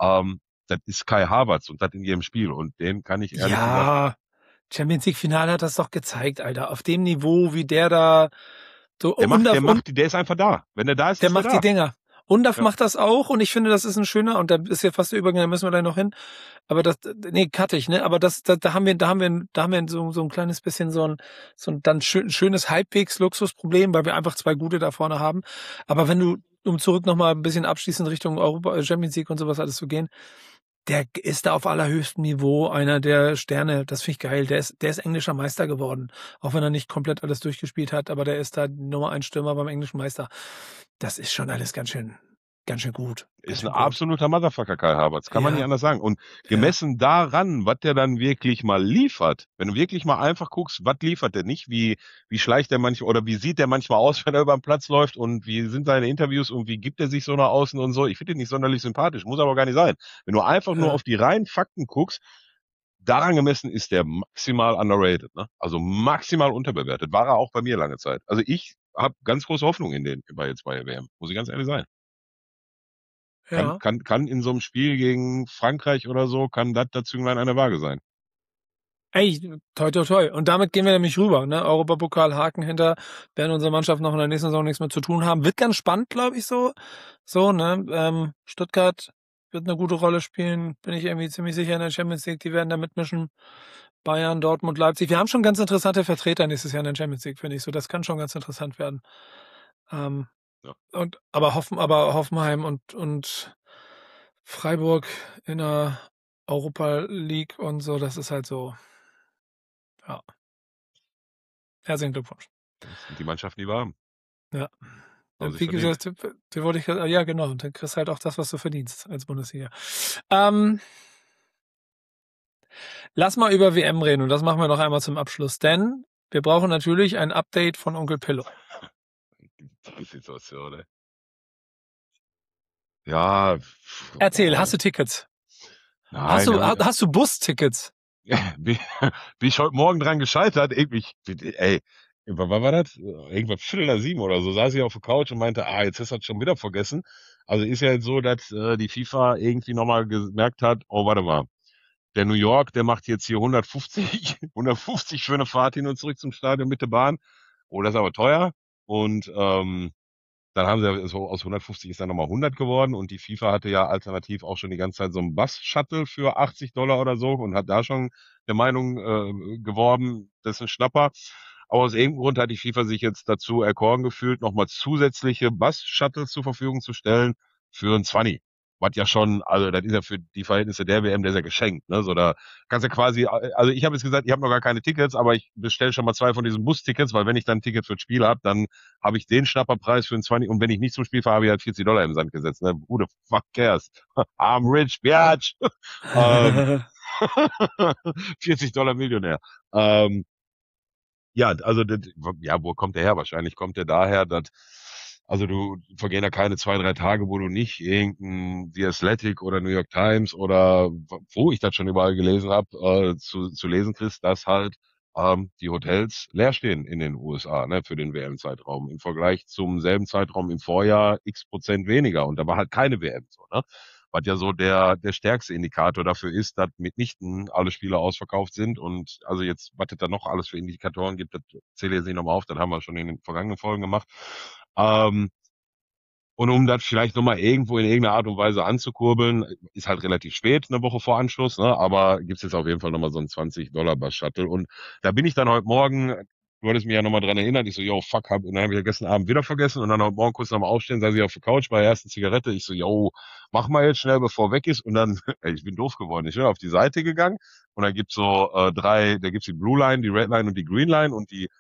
das ist Kai Havertz und das in jedem Spiel und den kann ich ehrlich gesagt... Champions League Finale hat das doch gezeigt, Alter. Auf dem Niveau, wie der da so der ist einfach da. Wenn der da ist, der ist er macht da. die Dinger. Undav macht das auch und ich finde, das ist ein schöner, und da ist ja fast der Übergang, da müssen wir gleich noch hin. Aber cuttig, ne? Aber da haben wir so ein kleines bisschen so ein schönes halbwegs Luxusproblem, weil wir einfach 2 gute da vorne haben. Aber wenn du, um zurück nochmal ein bisschen abschließend Richtung Europa, Champions League und sowas alles zu gehen, der ist da auf allerhöchstem Niveau einer der Sterne. Das finde ich geil. Der ist englischer Meister geworden. Auch wenn er nicht komplett alles durchgespielt hat, aber der ist da Nummer 1 Stürmer beim englischen Meister. Das ist schon alles ganz schön gut. Ist ein absoluter Motherfucker, Kai Havertz. Kann man nicht anders sagen. Und gemessen daran, was der dann wirklich mal liefert, wenn du wirklich mal einfach guckst, was liefert der nicht, wie schleicht der manchmal oder wie sieht der manchmal aus, wenn er über den Platz läuft und wie sind seine Interviews und wie gibt er sich so nach außen und so. Ich finde ihn nicht sonderlich sympathisch, muss aber gar nicht sein. Wenn du einfach nur auf die reinen Fakten guckst, daran gemessen ist der maximal underrated, ne? Also maximal unterbewertet. War er auch bei mir lange Zeit. Also ich habe ganz große Hoffnung in den bei WM, muss ich ganz ehrlich sein. Kann in so einem Spiel gegen Frankreich oder so, kann das dazu in einer Waage sein. Ey, toi, toi, toi. Und damit gehen wir nämlich rüber, ne? Europapokal, Haken hinter, werden unsere Mannschaft noch in der nächsten Saison nichts mehr zu tun haben. Wird ganz spannend, glaube ich, so, ne? Stuttgart wird eine gute Rolle spielen, bin ich irgendwie ziemlich sicher in der Champions League, die werden da mitmischen. Bayern, Dortmund, Leipzig. Wir haben schon ganz interessante Vertreter nächstes Jahr in der Champions League, finde ich. So, das kann schon ganz interessant werden. Aber Hoffenheim und Freiburg in der Europa League und so, das ist halt so. Ja. Herzlichen Glückwunsch. Das sind die Mannschaften, die wir haben. Ja. Wie gesagt, ja genau, dann kriegst du halt auch das, was du verdienst als Bundesliga. Lass mal über WM reden und das machen wir noch einmal zum Abschluss, denn wir brauchen natürlich ein Update von Onkel Pillow. Die Situation, ne? Ja. Erzähl, hast du Tickets? Nein. Hast du Bustickets? Bin ich heute Morgen dran gescheitert. Was war das? Irgendwann 6:45 oder so saß ich auf der Couch und meinte, jetzt hast du das schon wieder vergessen. Also ist ja jetzt so, dass die FIFA irgendwie nochmal gemerkt hat, warte mal, der New York, der macht jetzt hier 150 für eine Fahrt hin und zurück zum Stadion mit der Bahn. Das ist aber teuer. Und dann haben sie so aus 150 ist dann nochmal 100 geworden und die FIFA hatte ja alternativ auch schon die ganze Zeit so einen Bus-Shuttle für $80 oder so und hat da schon der Meinung geworben, das ist ein Schnapper. Aber aus irgendeinem Grund hat die FIFA sich jetzt dazu erkoren gefühlt, nochmal zusätzliche Bus-Shuttles zur Verfügung zu stellen für ein 20. Was ja schon, also das ist ja für die Verhältnisse der WM, der ist ja geschenkt. Ne? So, da kannst du quasi, also ich habe jetzt gesagt, ich habe noch gar keine Tickets, aber ich bestelle schon mal 2 von diesen Bus-Tickets, weil wenn ich dann ein Ticket für das Spiel habe, dann habe ich den Schnapperpreis für ein 20 und wenn ich nicht zum Spiel fahre, habe ich halt $40 im Sand gesetzt. Ne? Who the fuck cares? I'm rich, bitch! $40 Millionär. Ja, also wo kommt der her? Wahrscheinlich kommt der daher, dass also du vergehen da keine 2, 3 Tage, wo du nicht irgendein The Athletic oder New York Times oder wo ich das schon überall gelesen habe, zu lesen kriegst, dass halt die Hotels leer stehen in den USA, ne, für den WM-Zeitraum. Im Vergleich zum selben Zeitraum im Vorjahr x% weniger. Und da war halt keine WM so, ne? Was ja so der stärkste Indikator dafür ist, dass mitnichten alle Spiele ausverkauft sind. Und also jetzt, was es da noch alles für Indikatoren gibt, das zähle ich jetzt nicht nochmal auf, das haben wir schon in den vergangenen Folgen gemacht. Und um das vielleicht nochmal irgendwo in irgendeiner Art und Weise anzukurbeln, ist halt relativ spät, eine Woche vor Anschluss, ne? Aber gibt's jetzt auf jeden Fall nochmal so einen $20 Bus-Shuttle. Und da bin ich dann heute Morgen, du hattest mich ja nochmal dran erinnert, ich so, fuck, und dann habe ich ja gestern Abend wieder vergessen und dann heute Morgen kurz nach dem Aufstehen, saß ich auf der Couch bei der ersten Zigarette, ich so, mach mal jetzt schnell, bevor weg ist und dann, ich bin doof geworden, ich bin auf die Seite gegangen und da gibt's so da gibt's die Blue Line, die Red Line und die Green Line und die,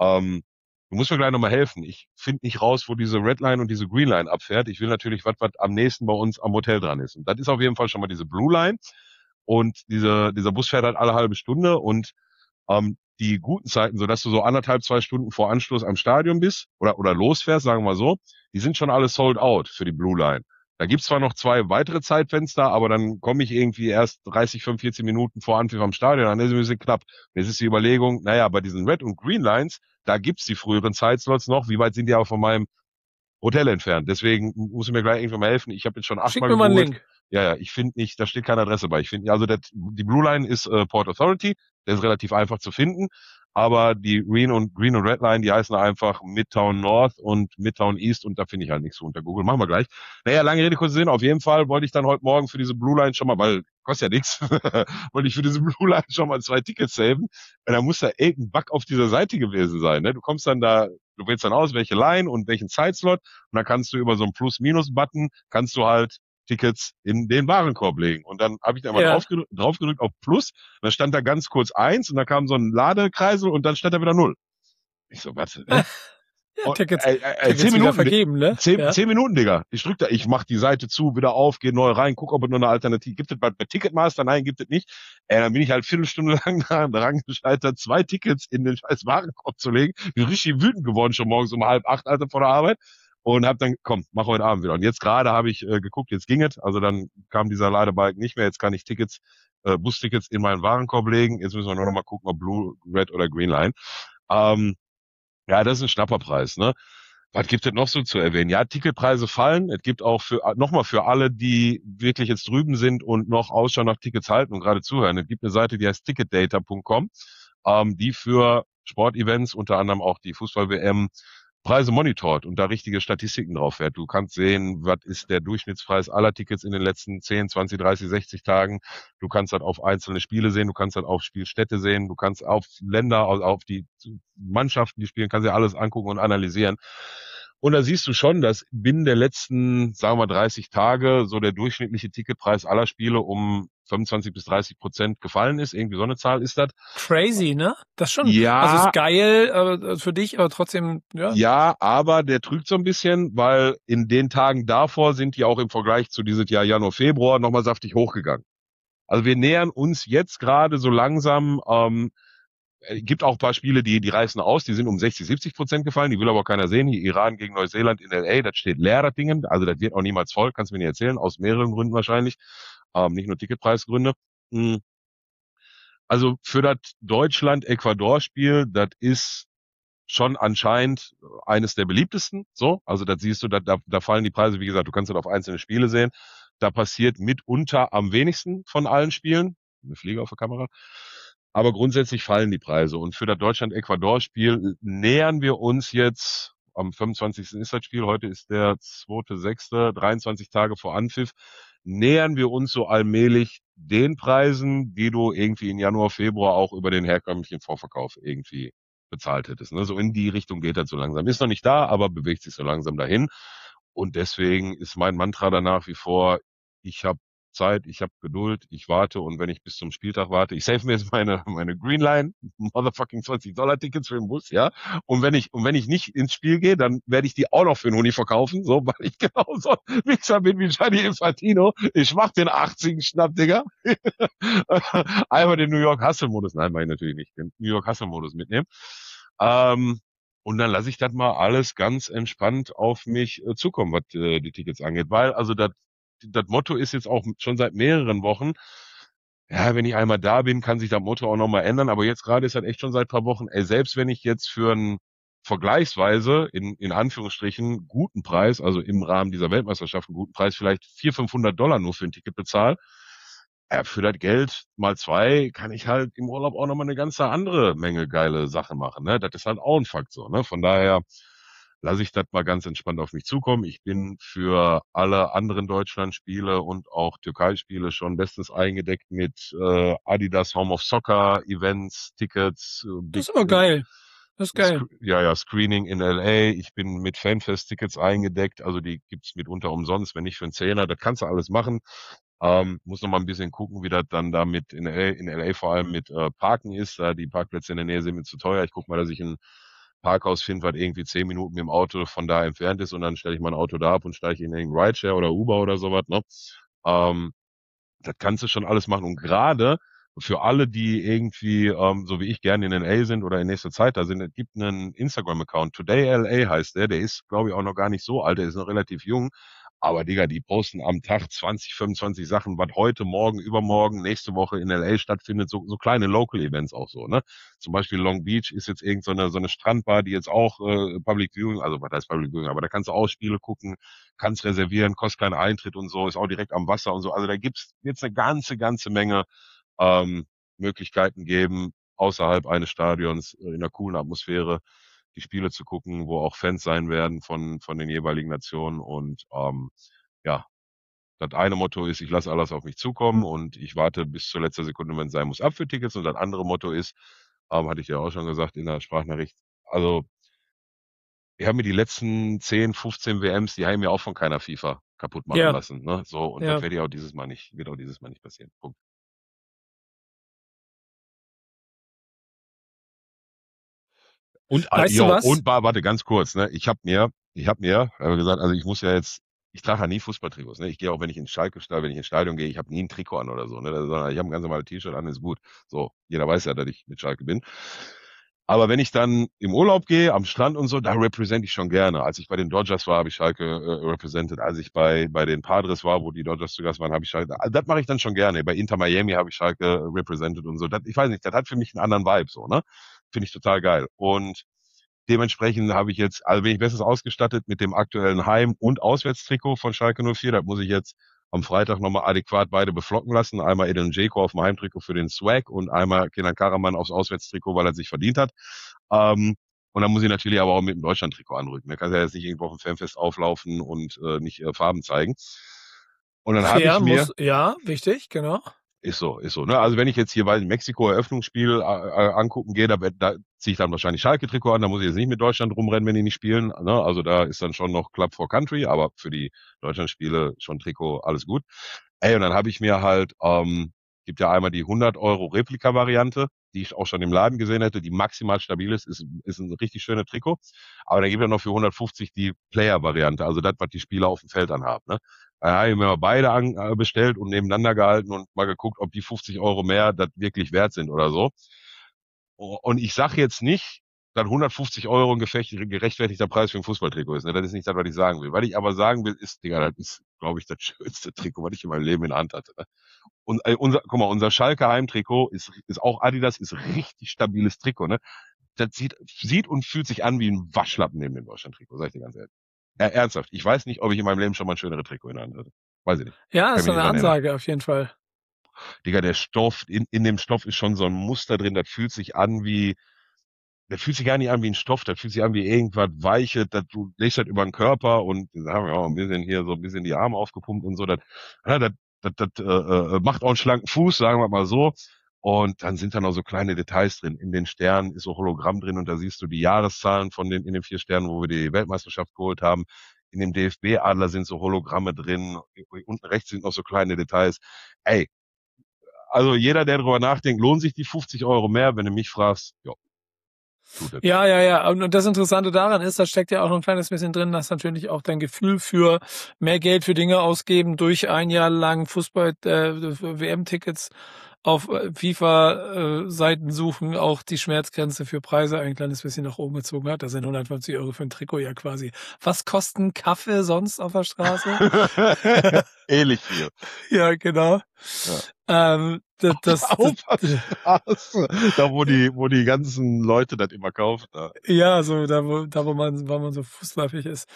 du musst mir gleich nochmal helfen. Ich finde nicht raus, wo diese Red Line und diese Green Line abfährt. Ich will natürlich was am nächsten bei uns am Hotel dran ist. Und das ist auf jeden Fall schon mal diese Blue Line. Und dieser Bus fährt halt alle halbe Stunde und die guten Zeiten, so dass du so 1,5, 2 Stunden vor Anschluss am Stadion bist oder losfährst, sagen wir mal so, die sind schon alle sold out für die Blue Line. Da gibt's zwar noch 2 weitere Zeitfenster, aber dann komme ich irgendwie erst 30, 45 Minuten vor Anpfiff am Stadion, dann ist es ein bisschen knapp. Jetzt ist die Überlegung, naja, bei diesen Red und Green Lines, da gibt's die früheren Zeitslots noch. Wie weit sind die aber von meinem Hotel entfernt? Deswegen muss ich mir gleich irgendwann mal helfen. Ich habe jetzt schon 8-mal gegoogelt. Schick mir mal einen Link. Ja, ich finde nicht, da steht keine Adresse bei. Ich finde, also die Blue Line ist Port Authority, der ist relativ einfach zu finden. Aber die Green und Red Line, die heißen einfach Midtown North und Midtown East und da finde ich halt nichts unter Google. Machen wir gleich. Naja, lange Rede, kurzer Sinn. Auf jeden Fall wollte ich dann heute Morgen für diese Blue Line schon mal, weil kostet ja nichts, wollte ich für diese Blue Line schon mal 2 Tickets saven. Und da muss da irgendein Bug auf dieser Seite gewesen sein. Ne? Du kommst dann da, du wählst dann aus, welche Line und welchen Zeitslot und dann kannst du über so einen Plus-Minus-Button, kannst du halt Tickets in den Warenkorb legen. Und dann habe ich da mal drauf gedrückt auf Plus. Und dann stand da ganz kurz 1 und dann kam so ein Ladekreisel und dann stand da wieder 0. Ich so, warte, ne? Ja, Tickets 10 Minuten vergeben, ne? 10 Minuten, Digga. Ich drück da, ich mach die Seite zu, wieder auf, gehe neu rein, guck, ob es noch eine Alternative gibt. Es bei Ticketmaster? Nein, gibt es nicht. Dann bin ich halt Viertelstunde lang daran gescheitert, 2 Tickets in den scheiß Warenkorb zu legen. Bin richtig wütend geworden, schon morgens um 7:30, Alter, vor der Arbeit. Und hab dann, komm, mach heute Abend wieder. Und jetzt gerade habe ich geguckt, jetzt ging es. Also dann kam dieser Ladebalken nicht mehr. Jetzt kann ich Bustickets in meinen Warenkorb legen. Jetzt müssen wir nur noch mal gucken, ob Blue, Red oder Green Line. Ja, das ist ein Schnapperpreis, ne? Was gibt es noch so zu erwähnen? Ja, Ticketpreise fallen. Es gibt auch nochmal für alle, die wirklich jetzt drüben sind und noch Ausschau nach Tickets halten und gerade zuhören. Es gibt eine Seite, die heißt ticketdata.com, die für Sportevents, unter anderem auch die Fußball-WM, Preise monitort und da richtige Statistiken drauf fährt. Du kannst sehen, was ist der Durchschnittspreis aller Tickets in den letzten 10, 20, 30, 60 Tagen. Du kannst halt auf einzelne Spiele sehen, du kannst halt auf Spielstätte sehen, du kannst auf Länder, auf die Mannschaften, die spielen, kannst dir alles angucken und analysieren. Und da siehst du schon, dass binnen der letzten, sagen wir 30 Tage, so der durchschnittliche Ticketpreis aller Spiele um 25-30% gefallen ist. Irgendwie so eine Zahl ist das. Crazy, ne? Das schon. Ja. Also ist geil für dich, aber trotzdem, ja. Ja, aber der trügt so ein bisschen, weil in den Tagen davor sind die auch im Vergleich zu dieses Jahr Januar, Februar nochmal saftig hochgegangen. Also wir nähern uns jetzt gerade so langsam, gibt auch ein paar Spiele, die reißen aus, die sind um 60-70% gefallen, die will aber keiner sehen. Hier Iran gegen Neuseeland in LA, das steht leer, das Ding. Also das wird auch niemals voll, kannst du mir nicht erzählen, aus mehreren Gründen wahrscheinlich, nicht nur Ticketpreisgründe. Also für das Deutschland-Ecuador-Spiel, das ist schon anscheinend eines der beliebtesten. So, also das siehst du, da fallen die Preise, wie gesagt, du kannst das auf einzelne Spiele sehen. Da passiert mitunter am wenigsten von allen Spielen. Eine Fliege auf der Kamera. Aber grundsätzlich fallen die Preise. Und für das Deutschland-Ecuador-Spiel nähern wir uns jetzt, am 25. ist das Spiel, heute ist der 2.6., 23 Tage vor Anpfiff, nähern wir uns so allmählich den Preisen, die du irgendwie in Januar, Februar auch über den herkömmlichen Vorverkauf irgendwie bezahlt hättest. Ne? So in die Richtung geht das so langsam. Ist noch nicht da, aber bewegt sich so langsam dahin. Und deswegen ist mein Mantra da nach wie vor, ich habe Zeit, ich habe Geduld, ich warte und wenn ich bis zum Spieltag warte, ich save mir jetzt meine Greenline, motherfucking $20 Tickets für den Bus, ja. Und wenn ich nicht ins Spiel gehe, dann werde ich die auch noch für einen Huni verkaufen, so, weil ich genauso Wichser bin wie Gianni Infantino. Ich mach den 80 Schnapp, Digga. Einmal den New York Hustle Modus, nein, mach ich natürlich nicht, den New York Hustle Modus mitnehmen. Und dann lasse ich das mal alles ganz entspannt auf mich zukommen, was die Tickets angeht. Weil, also das Motto ist jetzt auch schon seit mehreren Wochen, ja, wenn ich einmal da bin, kann sich das Motto auch nochmal ändern. Aber jetzt gerade ist das echt schon seit ein paar Wochen, ey, selbst wenn ich jetzt für einen vergleichsweise, in Anführungsstrichen, guten Preis, also im Rahmen dieser Weltmeisterschaft einen guten Preis, vielleicht $400-500 nur für ein Ticket bezahle, ja, für das Geld mal zwei kann ich halt im Urlaub auch nochmal eine ganze andere Menge geile Sachen machen. Ne? Das ist halt auch ein Faktor. Ne? Von daher lasse ich das mal ganz entspannt auf mich zukommen. Ich bin für alle anderen Deutschlandspiele und auch Türkei-Spiele schon bestens eingedeckt mit Adidas Home of Soccer, Events, Tickets. Das ist aber geil. Das ist geil. Ja, Screening in LA. Ich bin mit Fanfest-Tickets eingedeckt. Also die gibt's mitunter umsonst, wenn nicht für einen Zehner. Das kannst du alles machen. Muss noch mal ein bisschen gucken, wie das dann da mit in LA vor allem mit Parken ist. Da die Parkplätze in der Nähe sind mir zu teuer. Ich gucke mal, dass ich ein Parkhaus finde, was irgendwie 10 Minuten mit dem Auto von da entfernt ist und dann stelle ich mein Auto da ab und steige in irgendein Rideshare oder Uber oder sowas. Ne? Das kannst du schon alles machen. Und gerade für alle, die irgendwie, so wie ich, gerne in LA sind oder in nächster Zeit da sind, es gibt einen Instagram-Account. Today LA heißt der ist, glaube ich, auch noch gar nicht so alt, der ist noch relativ jung. Aber Digga, die posten am Tag 20, 25 Sachen, was heute, morgen, übermorgen, nächste Woche in LA stattfindet, so kleine Local-Events auch so, ne? Zum Beispiel Long Beach ist jetzt irgend so eine Strandbar, die jetzt auch Public Viewing, also was heißt Public Viewing, aber da kannst du auch Spiele gucken, kannst reservieren, kostet keinen Eintritt und so, ist auch direkt am Wasser und so. Also da gibt's jetzt eine ganze Menge Möglichkeiten geben, außerhalb eines Stadions in einer coolen Atmosphäre die Spiele zu gucken, wo auch Fans sein werden von den jeweiligen Nationen. Und ja, das eine Motto ist, ich lasse alles auf mich zukommen und ich warte bis zur letzten Sekunde, wenn es sein muss, ab für Tickets. Und das andere Motto ist, hatte ich ja auch schon gesagt in der Sprachnachricht, also ich habe mir die letzten 10, 15 WMs, die haben mir auch von keiner FIFA kaputt machen lassen. Ne? So, und das wird auch dieses Mal nicht passieren. Punkt. Und, weißt du was? und warte, ganz kurz, ne? Ich habe mir gesagt, also ich muss ja jetzt, ich trage ja nie Fußballtrikots, ne? Ich gehe auch, wenn ich ins wenn ich ins Stadion gehe, ich habe nie ein Trikot an oder so, ne? Sondern ich habe ein ganz normales T-Shirt an, ist gut. So, jeder weiß ja, dass ich mit Schalke bin. Aber wenn ich dann im Urlaub gehe, am Strand und so, da represente ich schon gerne. Als ich bei den Dodgers war, habe ich Schalke represented. Als ich bei den Padres war, wo die Dodgers zu Gast waren, habe ich Schalke. Also das mache ich dann schon gerne. Bei Inter Miami habe ich Schalke represented und so. Das, ich weiß nicht, das hat für mich einen anderen Vibe so, ne? Finde ich total geil. Und dementsprechend habe ich jetzt, also bin ich bestens ausgestattet mit dem aktuellen Heim- und Auswärtstrikot von Schalke 04. Das muss ich jetzt am Freitag nochmal adäquat beide beflocken lassen. Einmal Edin Dzeko auf dem Heimtrikot für den Swag und einmal Kenan Karaman aufs Auswärtstrikot, weil er sich verdient hat. Und dann muss ich natürlich aber auch mit dem Deutschland-Trikot anrücken. Da kannst du ja jetzt nicht irgendwo auf dem Fanfest auflaufen und nicht Farben zeigen. Und dann habe ich mir... Ja, wichtig, genau. Ist so, ne? Also wenn ich jetzt hier bei Mexiko Eröffnungsspiel angucken gehe, da ziehe ich dann wahrscheinlich Schalke-Trikot an, da muss ich jetzt nicht mit Deutschland rumrennen, wenn die nicht spielen, ne? Also da ist dann schon noch Club for Country, aber für die Deutschlandspiele schon Trikot, alles gut. Ey, und dann habe ich mir halt, gibt ja einmal die 100 € Replika-Variante, die ich auch schon im Laden gesehen hätte, die maximal stabil ist ein richtig schönes Trikot. Aber dann gibt es noch für 150 die Player-Variante, also das, was die Spieler auf dem Feld anhaben, ne? Da habe ich mir mal beide bestellt und nebeneinander gehalten und mal geguckt, ob die 50 € mehr das wirklich wert sind oder so. Und ich sage jetzt nicht, dass 150 € ein gerechtfertigter Preis für ein Fußballtrikot ist. Ne? Das ist nicht das, was ich sagen will. Was ich aber sagen will, ist, Digga, das ist, glaube ich, das schönste Trikot, was ich in meinem Leben in der Hand hatte. Ne? Und unser Schalke Heimtrikot ist auch Adidas, ist richtig stabiles Trikot. Ne? Das sieht und fühlt sich an wie ein Waschlappen neben dem Deutschland-Trikot, sag ich dir ganz ehrlich. Ernsthaft, ich weiß nicht, ob ich in meinem Leben schon mal ein schöneres Trikot in der Hand hatte. Weiß ich nicht. Ja, ist so eine Ansage auf jeden Fall. Digga, der Stoff, in dem Stoff ist schon so ein Muster drin, das fühlt sich gar nicht an wie ein Stoff, das fühlt sich an wie irgendwas Weiches, du legst das über den Körper und da haben wir auch ein bisschen hier so ein bisschen die Arme aufgepumpt und so, das macht auch einen schlanken Fuß, sagen wir mal so. Und dann sind da noch so kleine Details drin. In den Sternen ist so Hologramm drin und da siehst du die Jahreszahlen in den 4 Sternen, wo wir die Weltmeisterschaft geholt haben. In dem DFB-Adler sind so Hologramme drin. Unten rechts sind noch so kleine Details. Ey, also jeder, der darüber nachdenkt, lohnt sich die 50 € mehr, wenn du mich fragst, ja. Ja. Und das Interessante daran ist, da steckt ja auch noch ein kleines bisschen drin, dass natürlich auch dein Gefühl für mehr Geld für Dinge ausgeben durch ein Jahr lang WM-Tickets auf FIFA-Seiten suchen, auch die Schmerzgrenze für Preise ein kleines bisschen nach oben gezogen hat. Da sind 150 € für ein Trikot ja quasi. Was kosten Kaffee sonst auf der Straße? Ähnlich viel. Ja, genau. Ja. Da wo die ganzen Leute das immer kaufen. Da. Ja, so da wo man so fußläufig ist.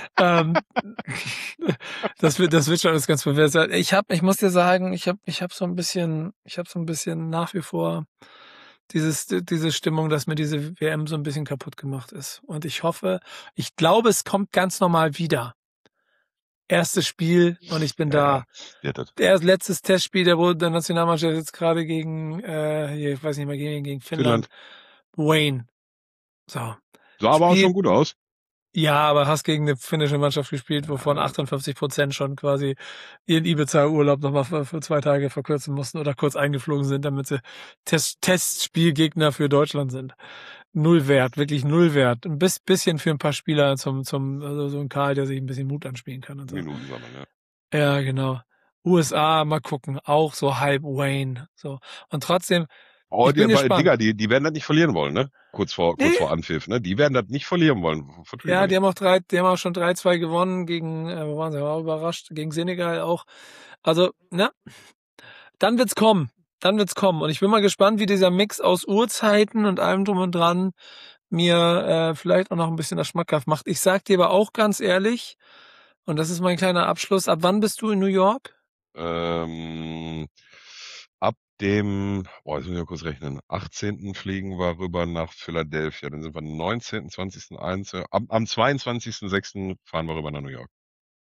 Das wird schon alles ganz pervers. Ich muss dir sagen, ich habe so ein bisschen nach wie vor diese Stimmung, dass mir diese WM so ein bisschen kaputt gemacht ist. Und ich glaube, es kommt ganz normal wieder. Erstes Spiel und ich bin da. Letztes Testspiel der Nationalmannschaft jetzt gerade gegen, ich weiß nicht mehr, gegen Finnland. Wayne. So. Sah aber auch schon gut aus. Ja, aber hast gegen eine finnische Mannschaft gespielt, wovon 58% schon quasi ihren Ibiza-Urlaub nochmal für 2 Tage verkürzen mussten oder kurz eingeflogen sind, damit sie Testspielgegner für Deutschland sind. Null Wert, wirklich null Wert. Ein bisschen für ein paar Spieler also so ein Karl, der sich ein bisschen Mut anspielen kann und so. Ja, genau. USA, mal gucken, auch so halb Wayne, so. Und trotzdem, ich bin gespannt. Digga, die werden das nicht verlieren wollen, ne? Kurz vor Anpfiff, ne? Die werden das nicht verlieren wollen. Ja, die haben auch schon 3-2 gewonnen gegen, wo waren sie? War überrascht, gegen Senegal auch. Also, ne? Dann wird's kommen. Und ich bin mal gespannt, wie dieser Mix aus Uhrzeiten und allem drum und dran mir vielleicht auch noch ein bisschen das schmackhaft macht. Ich sag dir aber auch ganz ehrlich, und das ist mein kleiner Abschluss, ab wann bist du in New York? Ab dem, jetzt muss ich mal kurz rechnen, 18. fliegen wir rüber nach Philadelphia. Dann sind wir am 19., 20., 21., am 22.06. fahren wir rüber nach New York.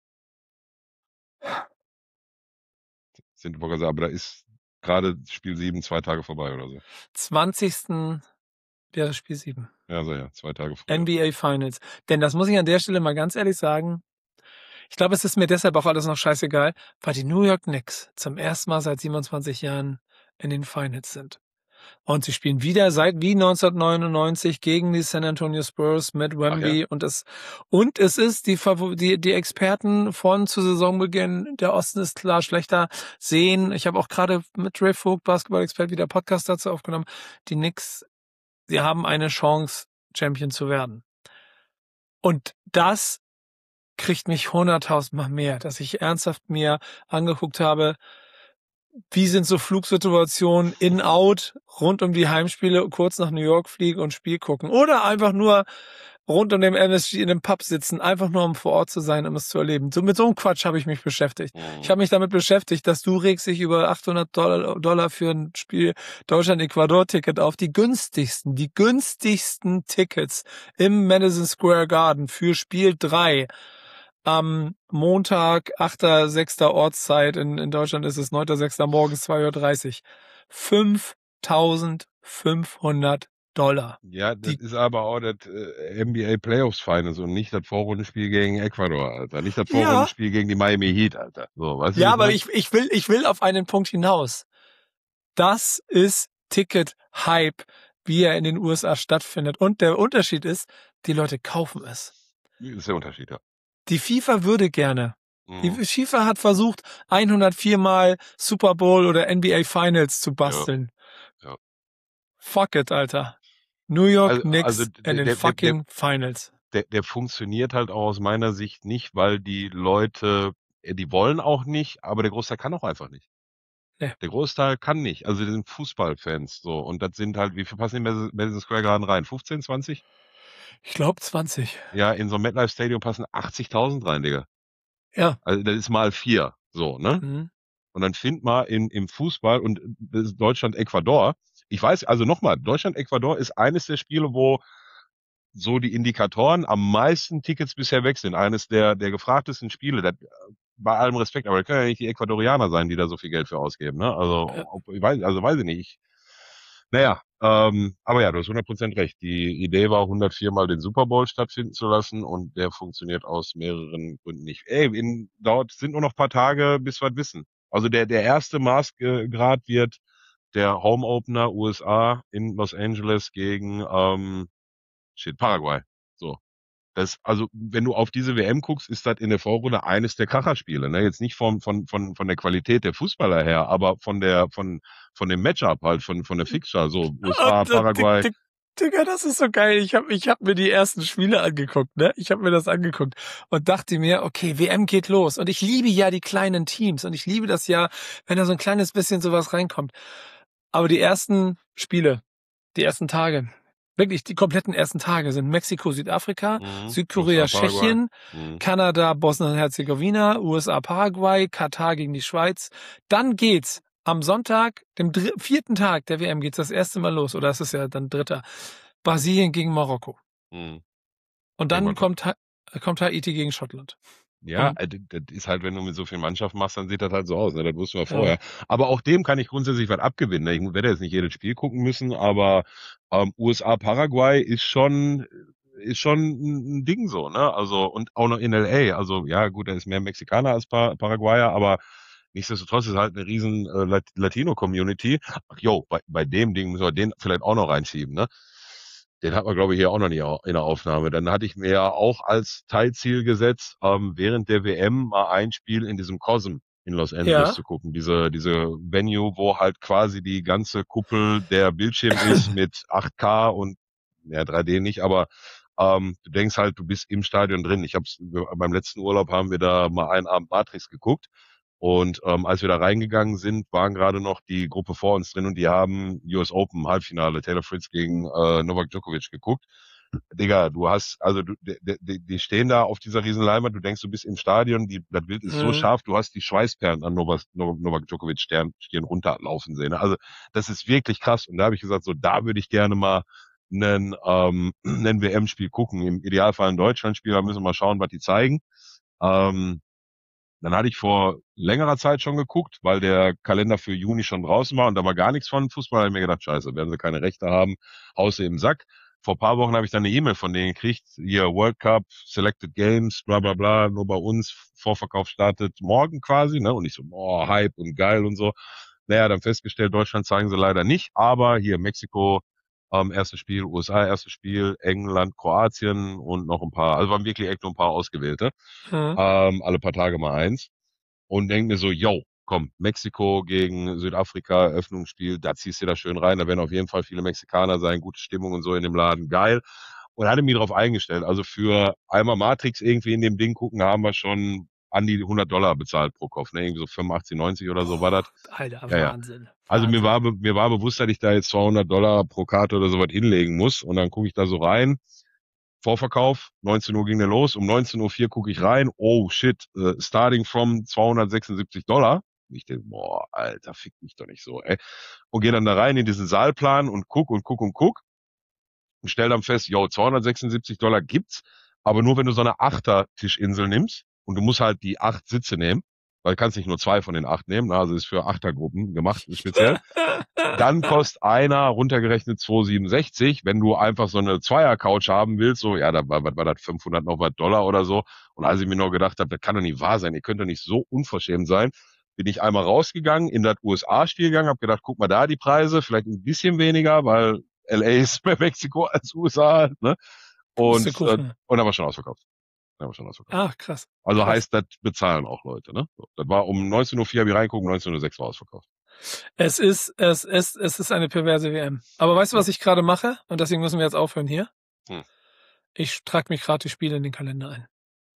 Aber da ist gerade Spiel 7 2 Tage vorbei oder so. 20. wäre Spiel 7. Ja, 2 Tage vorbei. NBA Finals. Denn das muss ich an der Stelle mal ganz ehrlich sagen, ich glaube, es ist mir deshalb auch alles noch scheißegal, weil die New York Knicks zum ersten Mal seit 27 Jahren in den Finals sind. Und sie spielen wieder wie 1999 gegen die San Antonio Spurs mit Wemby. Und es ist die Experten von zu Saisonbeginn, der Osten ist klar schlechter, sehen. Ich habe auch gerade mit Ray Vogt, Basketball-Expert, wieder Podcast dazu aufgenommen. Die Knicks, sie haben eine Chance, Champion zu werden. Und das kriegt mich 100.000 Mal mehr, dass ich ernsthaft mir angeguckt habe, wie sind so Flugsituationen in-out rund um die Heimspiele, kurz nach New York fliegen und Spiel gucken. Oder einfach nur rund um den MSG in einem Pub sitzen, einfach nur um vor Ort zu sein, um es zu erleben. So, mit so einem Quatsch habe ich mich beschäftigt. Ich habe mich damit beschäftigt, dass du regst dich über $800 für ein Spiel Deutschland-Ecuador-Ticket auf. Die günstigsten Tickets im Madison Square Garden für Spiel 3 am Montag, 8.6. Ortszeit. In Deutschland ist es 9.6. morgens 2:30 Uhr. $5.500. Ja, das ist aber auch das NBA Playoffs Finals und nicht das Vorrundenspiel gegen Ecuador, Alter. Nicht das Vorrundenspiel gegen die Miami Heat, Alter. So, weißt du, ja, aber ich will auf einen Punkt hinaus. Das ist Ticket-Hype, wie er in den USA stattfindet. Und der Unterschied ist, die Leute kaufen es. Das ist der Unterschied, ja. Die FIFA würde gerne. Die FIFA hat versucht, 104 Mal Super Bowl oder NBA Finals zu basteln. Ja. Fuck it, Alter. New York Knicks in den fucking Finals. Der funktioniert halt auch aus meiner Sicht nicht, weil die Leute, die wollen auch nicht, aber der Großteil kann auch einfach nicht. Ja. Der Großteil kann nicht. Also die sind Fußballfans so. Und das sind halt, wie viel passen in Madison Square Garden rein? 15, 20? Ich glaube 20. Ja, in so einem MetLife Stadium passen 80.000 rein, Digga. Ja. Also das ist mal 4, so, ne? Mhm. Und dann find mal im Fußball und Deutschland-Ecuador. Ich weiß, also nochmal, Deutschland-Ecuador ist eines der Spiele, wo so die Indikatoren am meisten Tickets bisher weg sind. Eines der gefragtesten Spiele. Das, bei allem Respekt, aber das können ja nicht die Ecuadorianer sein, die da so viel Geld für ausgeben, ne? Also, weiß ich nicht. Naja, aber ja, du hast 100% recht. Die Idee war, 104 Mal den Super Bowl stattfinden zu lassen und der funktioniert aus mehreren Gründen nicht. Dort sind nur noch ein paar Tage, bis wir wissen. Also der erste Maßgrad wird der Home Opener USA in Los Angeles gegen Paraguay. So. Also, wenn du auf diese WM guckst, ist das in der Vorrunde eines der Kracherspiele, ne? Jetzt nicht von der Qualität der Fußballer her, aber von dem Matchup halt, von der Fixture, so USA, Paraguay. Digga, das ist so geil. Ich hab mir die ersten Spiele angeguckt, ne? Ich habe mir das angeguckt und dachte mir, okay, WM geht los. Und ich liebe ja die kleinen Teams und ich liebe das ja, wenn da so ein kleines bisschen sowas reinkommt. Aber die ersten Spiele, die ersten Tage, wirklich die kompletten ersten Tage sind Mexiko, Südafrika, Südkorea, Tschechien, Kanada, Bosnien-Herzegowina, USA, Paraguay, Katar gegen die Schweiz. Dann geht's am Sonntag, dem 4. Tag der WM, geht's das erste Mal los. Oder es ist ja dann 3. Brasilien gegen Marokko. Und dann kommt Haiti gegen Schottland. Ja, das ist halt, wenn du mit so viel Mannschaft machst, dann sieht das halt so aus, ne? Das wussten wir vorher. Aber auch dem kann ich grundsätzlich was abgewinnen, ne? Ich werde jetzt nicht jedes Spiel gucken müssen, aber USA, Paraguay ist schon ein Ding so, ne? Also, und auch noch in LA. Also, ja, gut, da ist mehr Mexikaner als Paraguayer, aber nichtsdestotrotz ist halt eine riesen Latino-Community. Ach jo, bei dem Ding müssen wir den vielleicht auch noch reinschieben, ne? Den hat man, glaube ich, hier auch noch nie in der Aufnahme. Dann hatte ich mir ja auch als Teilziel gesetzt, während der WM mal ein Spiel in diesem COSM in Los Angeles zu gucken. Diese Venue, wo halt quasi die ganze Kuppel der Bildschirm ist mit 8K und, ja, 3D nicht, aber du denkst halt, du bist im Stadion drin. Beim letzten Urlaub haben wir da mal einen Abend Matrix geguckt. Und als wir da reingegangen sind, waren gerade noch die Gruppe vor uns drin und die haben US Open Halbfinale Taylor Fritz gegen Novak Djokovic geguckt. Digga, die stehen da auf dieser riesen Leinwand, du denkst, du bist im Stadion, das Bild ist so scharf, du hast die Schweißperlen an Novak Djokovic Stirn runterlaufen sehen. Also das ist wirklich krass. Und da habe ich gesagt, so da würde ich gerne mal einen WM-Spiel gucken. Im Idealfall ein Deutschland-Spiel, da müssen wir mal schauen, was die zeigen. Dann hatte ich vor längerer Zeit schon geguckt, weil der Kalender für Juni schon draußen war und da war gar nichts von Fußball. Da habe ich mir gedacht, scheiße, werden sie keine Rechte haben, haust du im Sack. Vor ein paar Wochen habe ich dann eine E-Mail von denen gekriegt, hier World Cup, Selected Games, bla bla bla, nur bei uns, Vorverkauf startet morgen quasi, ne? Und ich so, boah, Hype und geil und so. Naja, dann festgestellt, Deutschland zeigen sie leider nicht, aber hier Mexiko, erstes Spiel, USA, erstes Spiel, England, Kroatien und noch ein paar, also waren wirklich echt nur ein paar Ausgewählte. Alle paar Tage mal eins. Und denke mir so, yo, komm, Mexiko gegen Südafrika, Eröffnungsspiel, da ziehst du da schön rein, da werden auf jeden Fall viele Mexikaner sein, gute Stimmung und so in dem Laden, geil. Und hatte mich darauf eingestellt. Also für einmal Matrix irgendwie in dem Ding gucken, haben wir schon an die $100 bezahlt pro Kopf, ne? Irgendwie so 85, 90 oder so war das. Alter, ja, Wahnsinn. Ja. Also mir war bewusst, dass ich da jetzt $200 pro Karte oder so was hinlegen muss. Und dann gucke ich da so rein. Vorverkauf, 19 Uhr ging der los, um 19.04 Uhr gucke ich rein, oh shit, starting from $276. Ich denke, boah, Alter, fick mich doch nicht so, ey. Und gehe dann da rein in diesen Saalplan und guck und stell dann fest, yo, $276 gibt's, aber nur wenn du so eine Achter-Tischinsel nimmst und du musst halt die 8 Sitze nehmen, weil du kannst nicht nur 2 von den 8 nehmen, also ist für Achtergruppen gemacht, speziell. Dann kostet einer runtergerechnet 267. Wenn du einfach so eine Zweier-Couch haben willst, so, ja, da war das 500 noch was Dollar oder so. Und als ich mir noch gedacht habe, das kann doch nicht wahr sein, ihr könnt doch nicht so unverschämt sein, bin ich einmal rausgegangen, in das USA-Spiel gegangen, habe gedacht, guck mal da die Preise, vielleicht ein bisschen weniger, weil LA ist mehr Mexiko als USA, ne? Und dann war schon ausverkauft. Ach, krass. Also heißt, das bezahlen auch Leute, ne? Das war um 19.04 Uhr habe ich reingucken, 19.06 Uhr war ausverkauft. Es ist eine perverse WM. Aber weißt du, was ich gerade mache? Und deswegen müssen wir jetzt aufhören hier. Ich trage mich gerade die Spiele in den Kalender ein.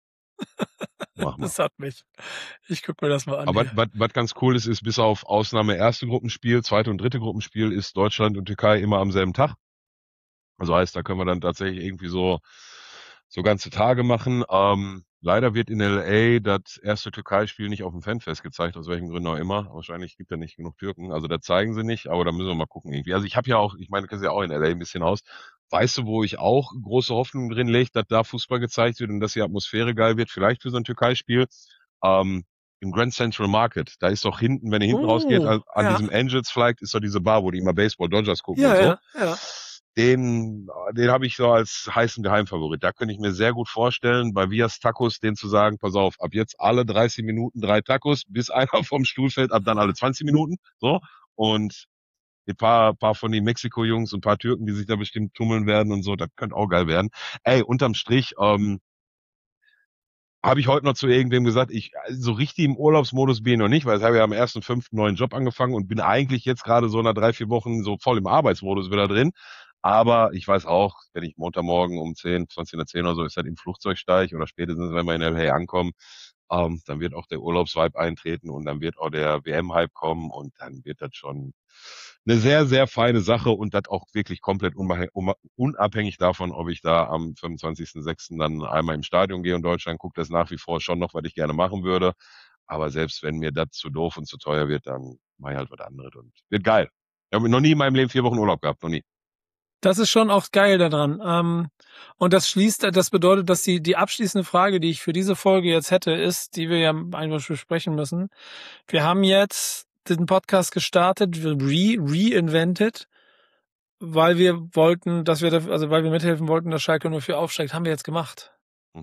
Mach mal. Das hat mich. Ich gucke mir das mal an. Aber was ganz cool ist, bis auf Ausnahme erste Gruppenspiel, zweite und dritte Gruppenspiel ist Deutschland und Türkei immer am selben Tag. Also heißt, da können wir dann tatsächlich irgendwie so ganze Tage machen. Leider wird in LA das erste Türkei-Spiel nicht auf dem Fanfest gezeigt, aus welchen Gründen auch immer. Wahrscheinlich gibt es ja nicht genug Türken. Also da zeigen sie nicht, aber da müssen wir mal gucken irgendwie. Also ich habe ja auch, ich meine, du kennst ja auch in LA ein bisschen aus. Weißt du, wo ich auch große Hoffnung drin lege, dass da Fußball gezeigt wird und dass die Atmosphäre geil wird, vielleicht für so ein Türkei-Spiel? Im Grand Central Market. Da ist doch hinten, wenn ihr hinten rausgeht, an diesem Angels Flag ist doch diese Bar, wo die immer Baseball Dodgers gucken und so. Ja. Den habe ich so als heißen Geheimfavorit. Da könnte ich mir sehr gut vorstellen, bei Vias Tacos den zu sagen, pass auf, ab jetzt alle 30 Minuten 3 Tacos, bis einer vom Stuhl fällt, ab dann alle 20 Minuten. So. Und ein paar von den Mexiko-Jungs und ein paar Türken, die sich da bestimmt tummeln werden und so, das könnte auch geil werden. Ey, unterm Strich, habe ich heute noch zu irgendwem gesagt, ich so richtig im Urlaubsmodus bin ich noch nicht, weil ich habe ja am 1.5. einen neuen Job angefangen und bin eigentlich jetzt gerade so nach 3-4 Wochen so voll im Arbeitsmodus wieder drin. Aber ich weiß auch, wenn ich Montagmorgen um 20 nach 10 oder so, ist halt im Flugzeug steige oder spätestens, wenn wir in LA ankommen, dann wird auch der Urlaubsvibe eintreten und dann wird auch der WM-Hype kommen und dann wird das schon eine sehr, sehr feine Sache und das auch wirklich komplett unabhängig davon, ob ich da am 25.06. dann einmal im Stadion gehe in Deutschland, gucke das nach wie vor schon noch, was ich gerne machen würde. Aber selbst wenn mir das zu doof und zu teuer wird, dann mache ich halt was anderes und wird geil. Ich habe noch nie in meinem Leben 4 Wochen Urlaub gehabt, noch nie. Das ist schon auch geil daran. Und das bedeutet, dass die abschließende Frage, die ich für diese Folge jetzt hätte, ist, die wir ja einfach besprechen müssen. Wir haben jetzt den Podcast gestartet, reinvented, weil wir wollten, weil wir mithelfen wollten, dass Schalke 04 aufsteigt. Haben wir jetzt gemacht.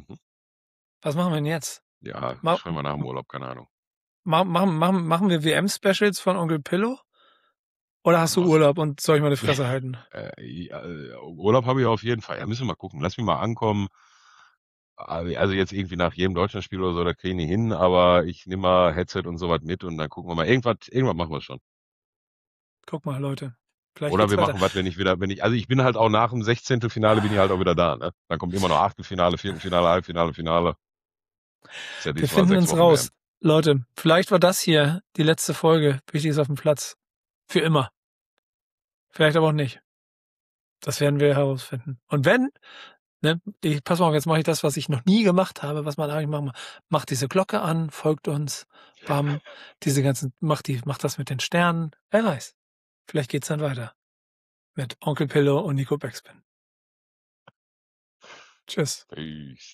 Was machen wir denn jetzt? Ja, schreiben wir nach dem Urlaub, keine Ahnung. Machen wir WM-Specials von Onkel Pillow? Oder hast du Urlaub und soll ich mal die Fresse halten? Urlaub habe ich auf jeden Fall. Ja, müssen wir mal gucken. Lass mich mal ankommen. Also jetzt irgendwie nach jedem Deutschlandspiel oder so, da kriege ich nicht hin, aber ich nehme mal Headset und sowas mit und dann gucken wir mal. Irgendwas machen wir schon. Guck mal, Leute. Vielleicht oder wir machen was, also ich bin halt auch nach dem 16. Finale bin ich halt auch wieder da, ne? Dann kommt immer noch Achtelfinale, Viertelfinale, Halbfinale, Finale. Ja, wir finden uns raus. Leute, vielleicht war das hier die letzte Folge. Wichtig ist auf dem Platz. Für immer. Vielleicht aber auch nicht. Das werden wir herausfinden. Und wenn, ne, pass mal auf, jetzt mache ich das, was ich noch nie gemacht habe, was man eigentlich machen. Macht diese Glocke an, folgt uns, bam, diese ganzen, macht das mit den Sternen. Wer weiß. Vielleicht geht's dann weiter. Mit Onkel Pillow und Nico Backspin. Tschüss. Peace.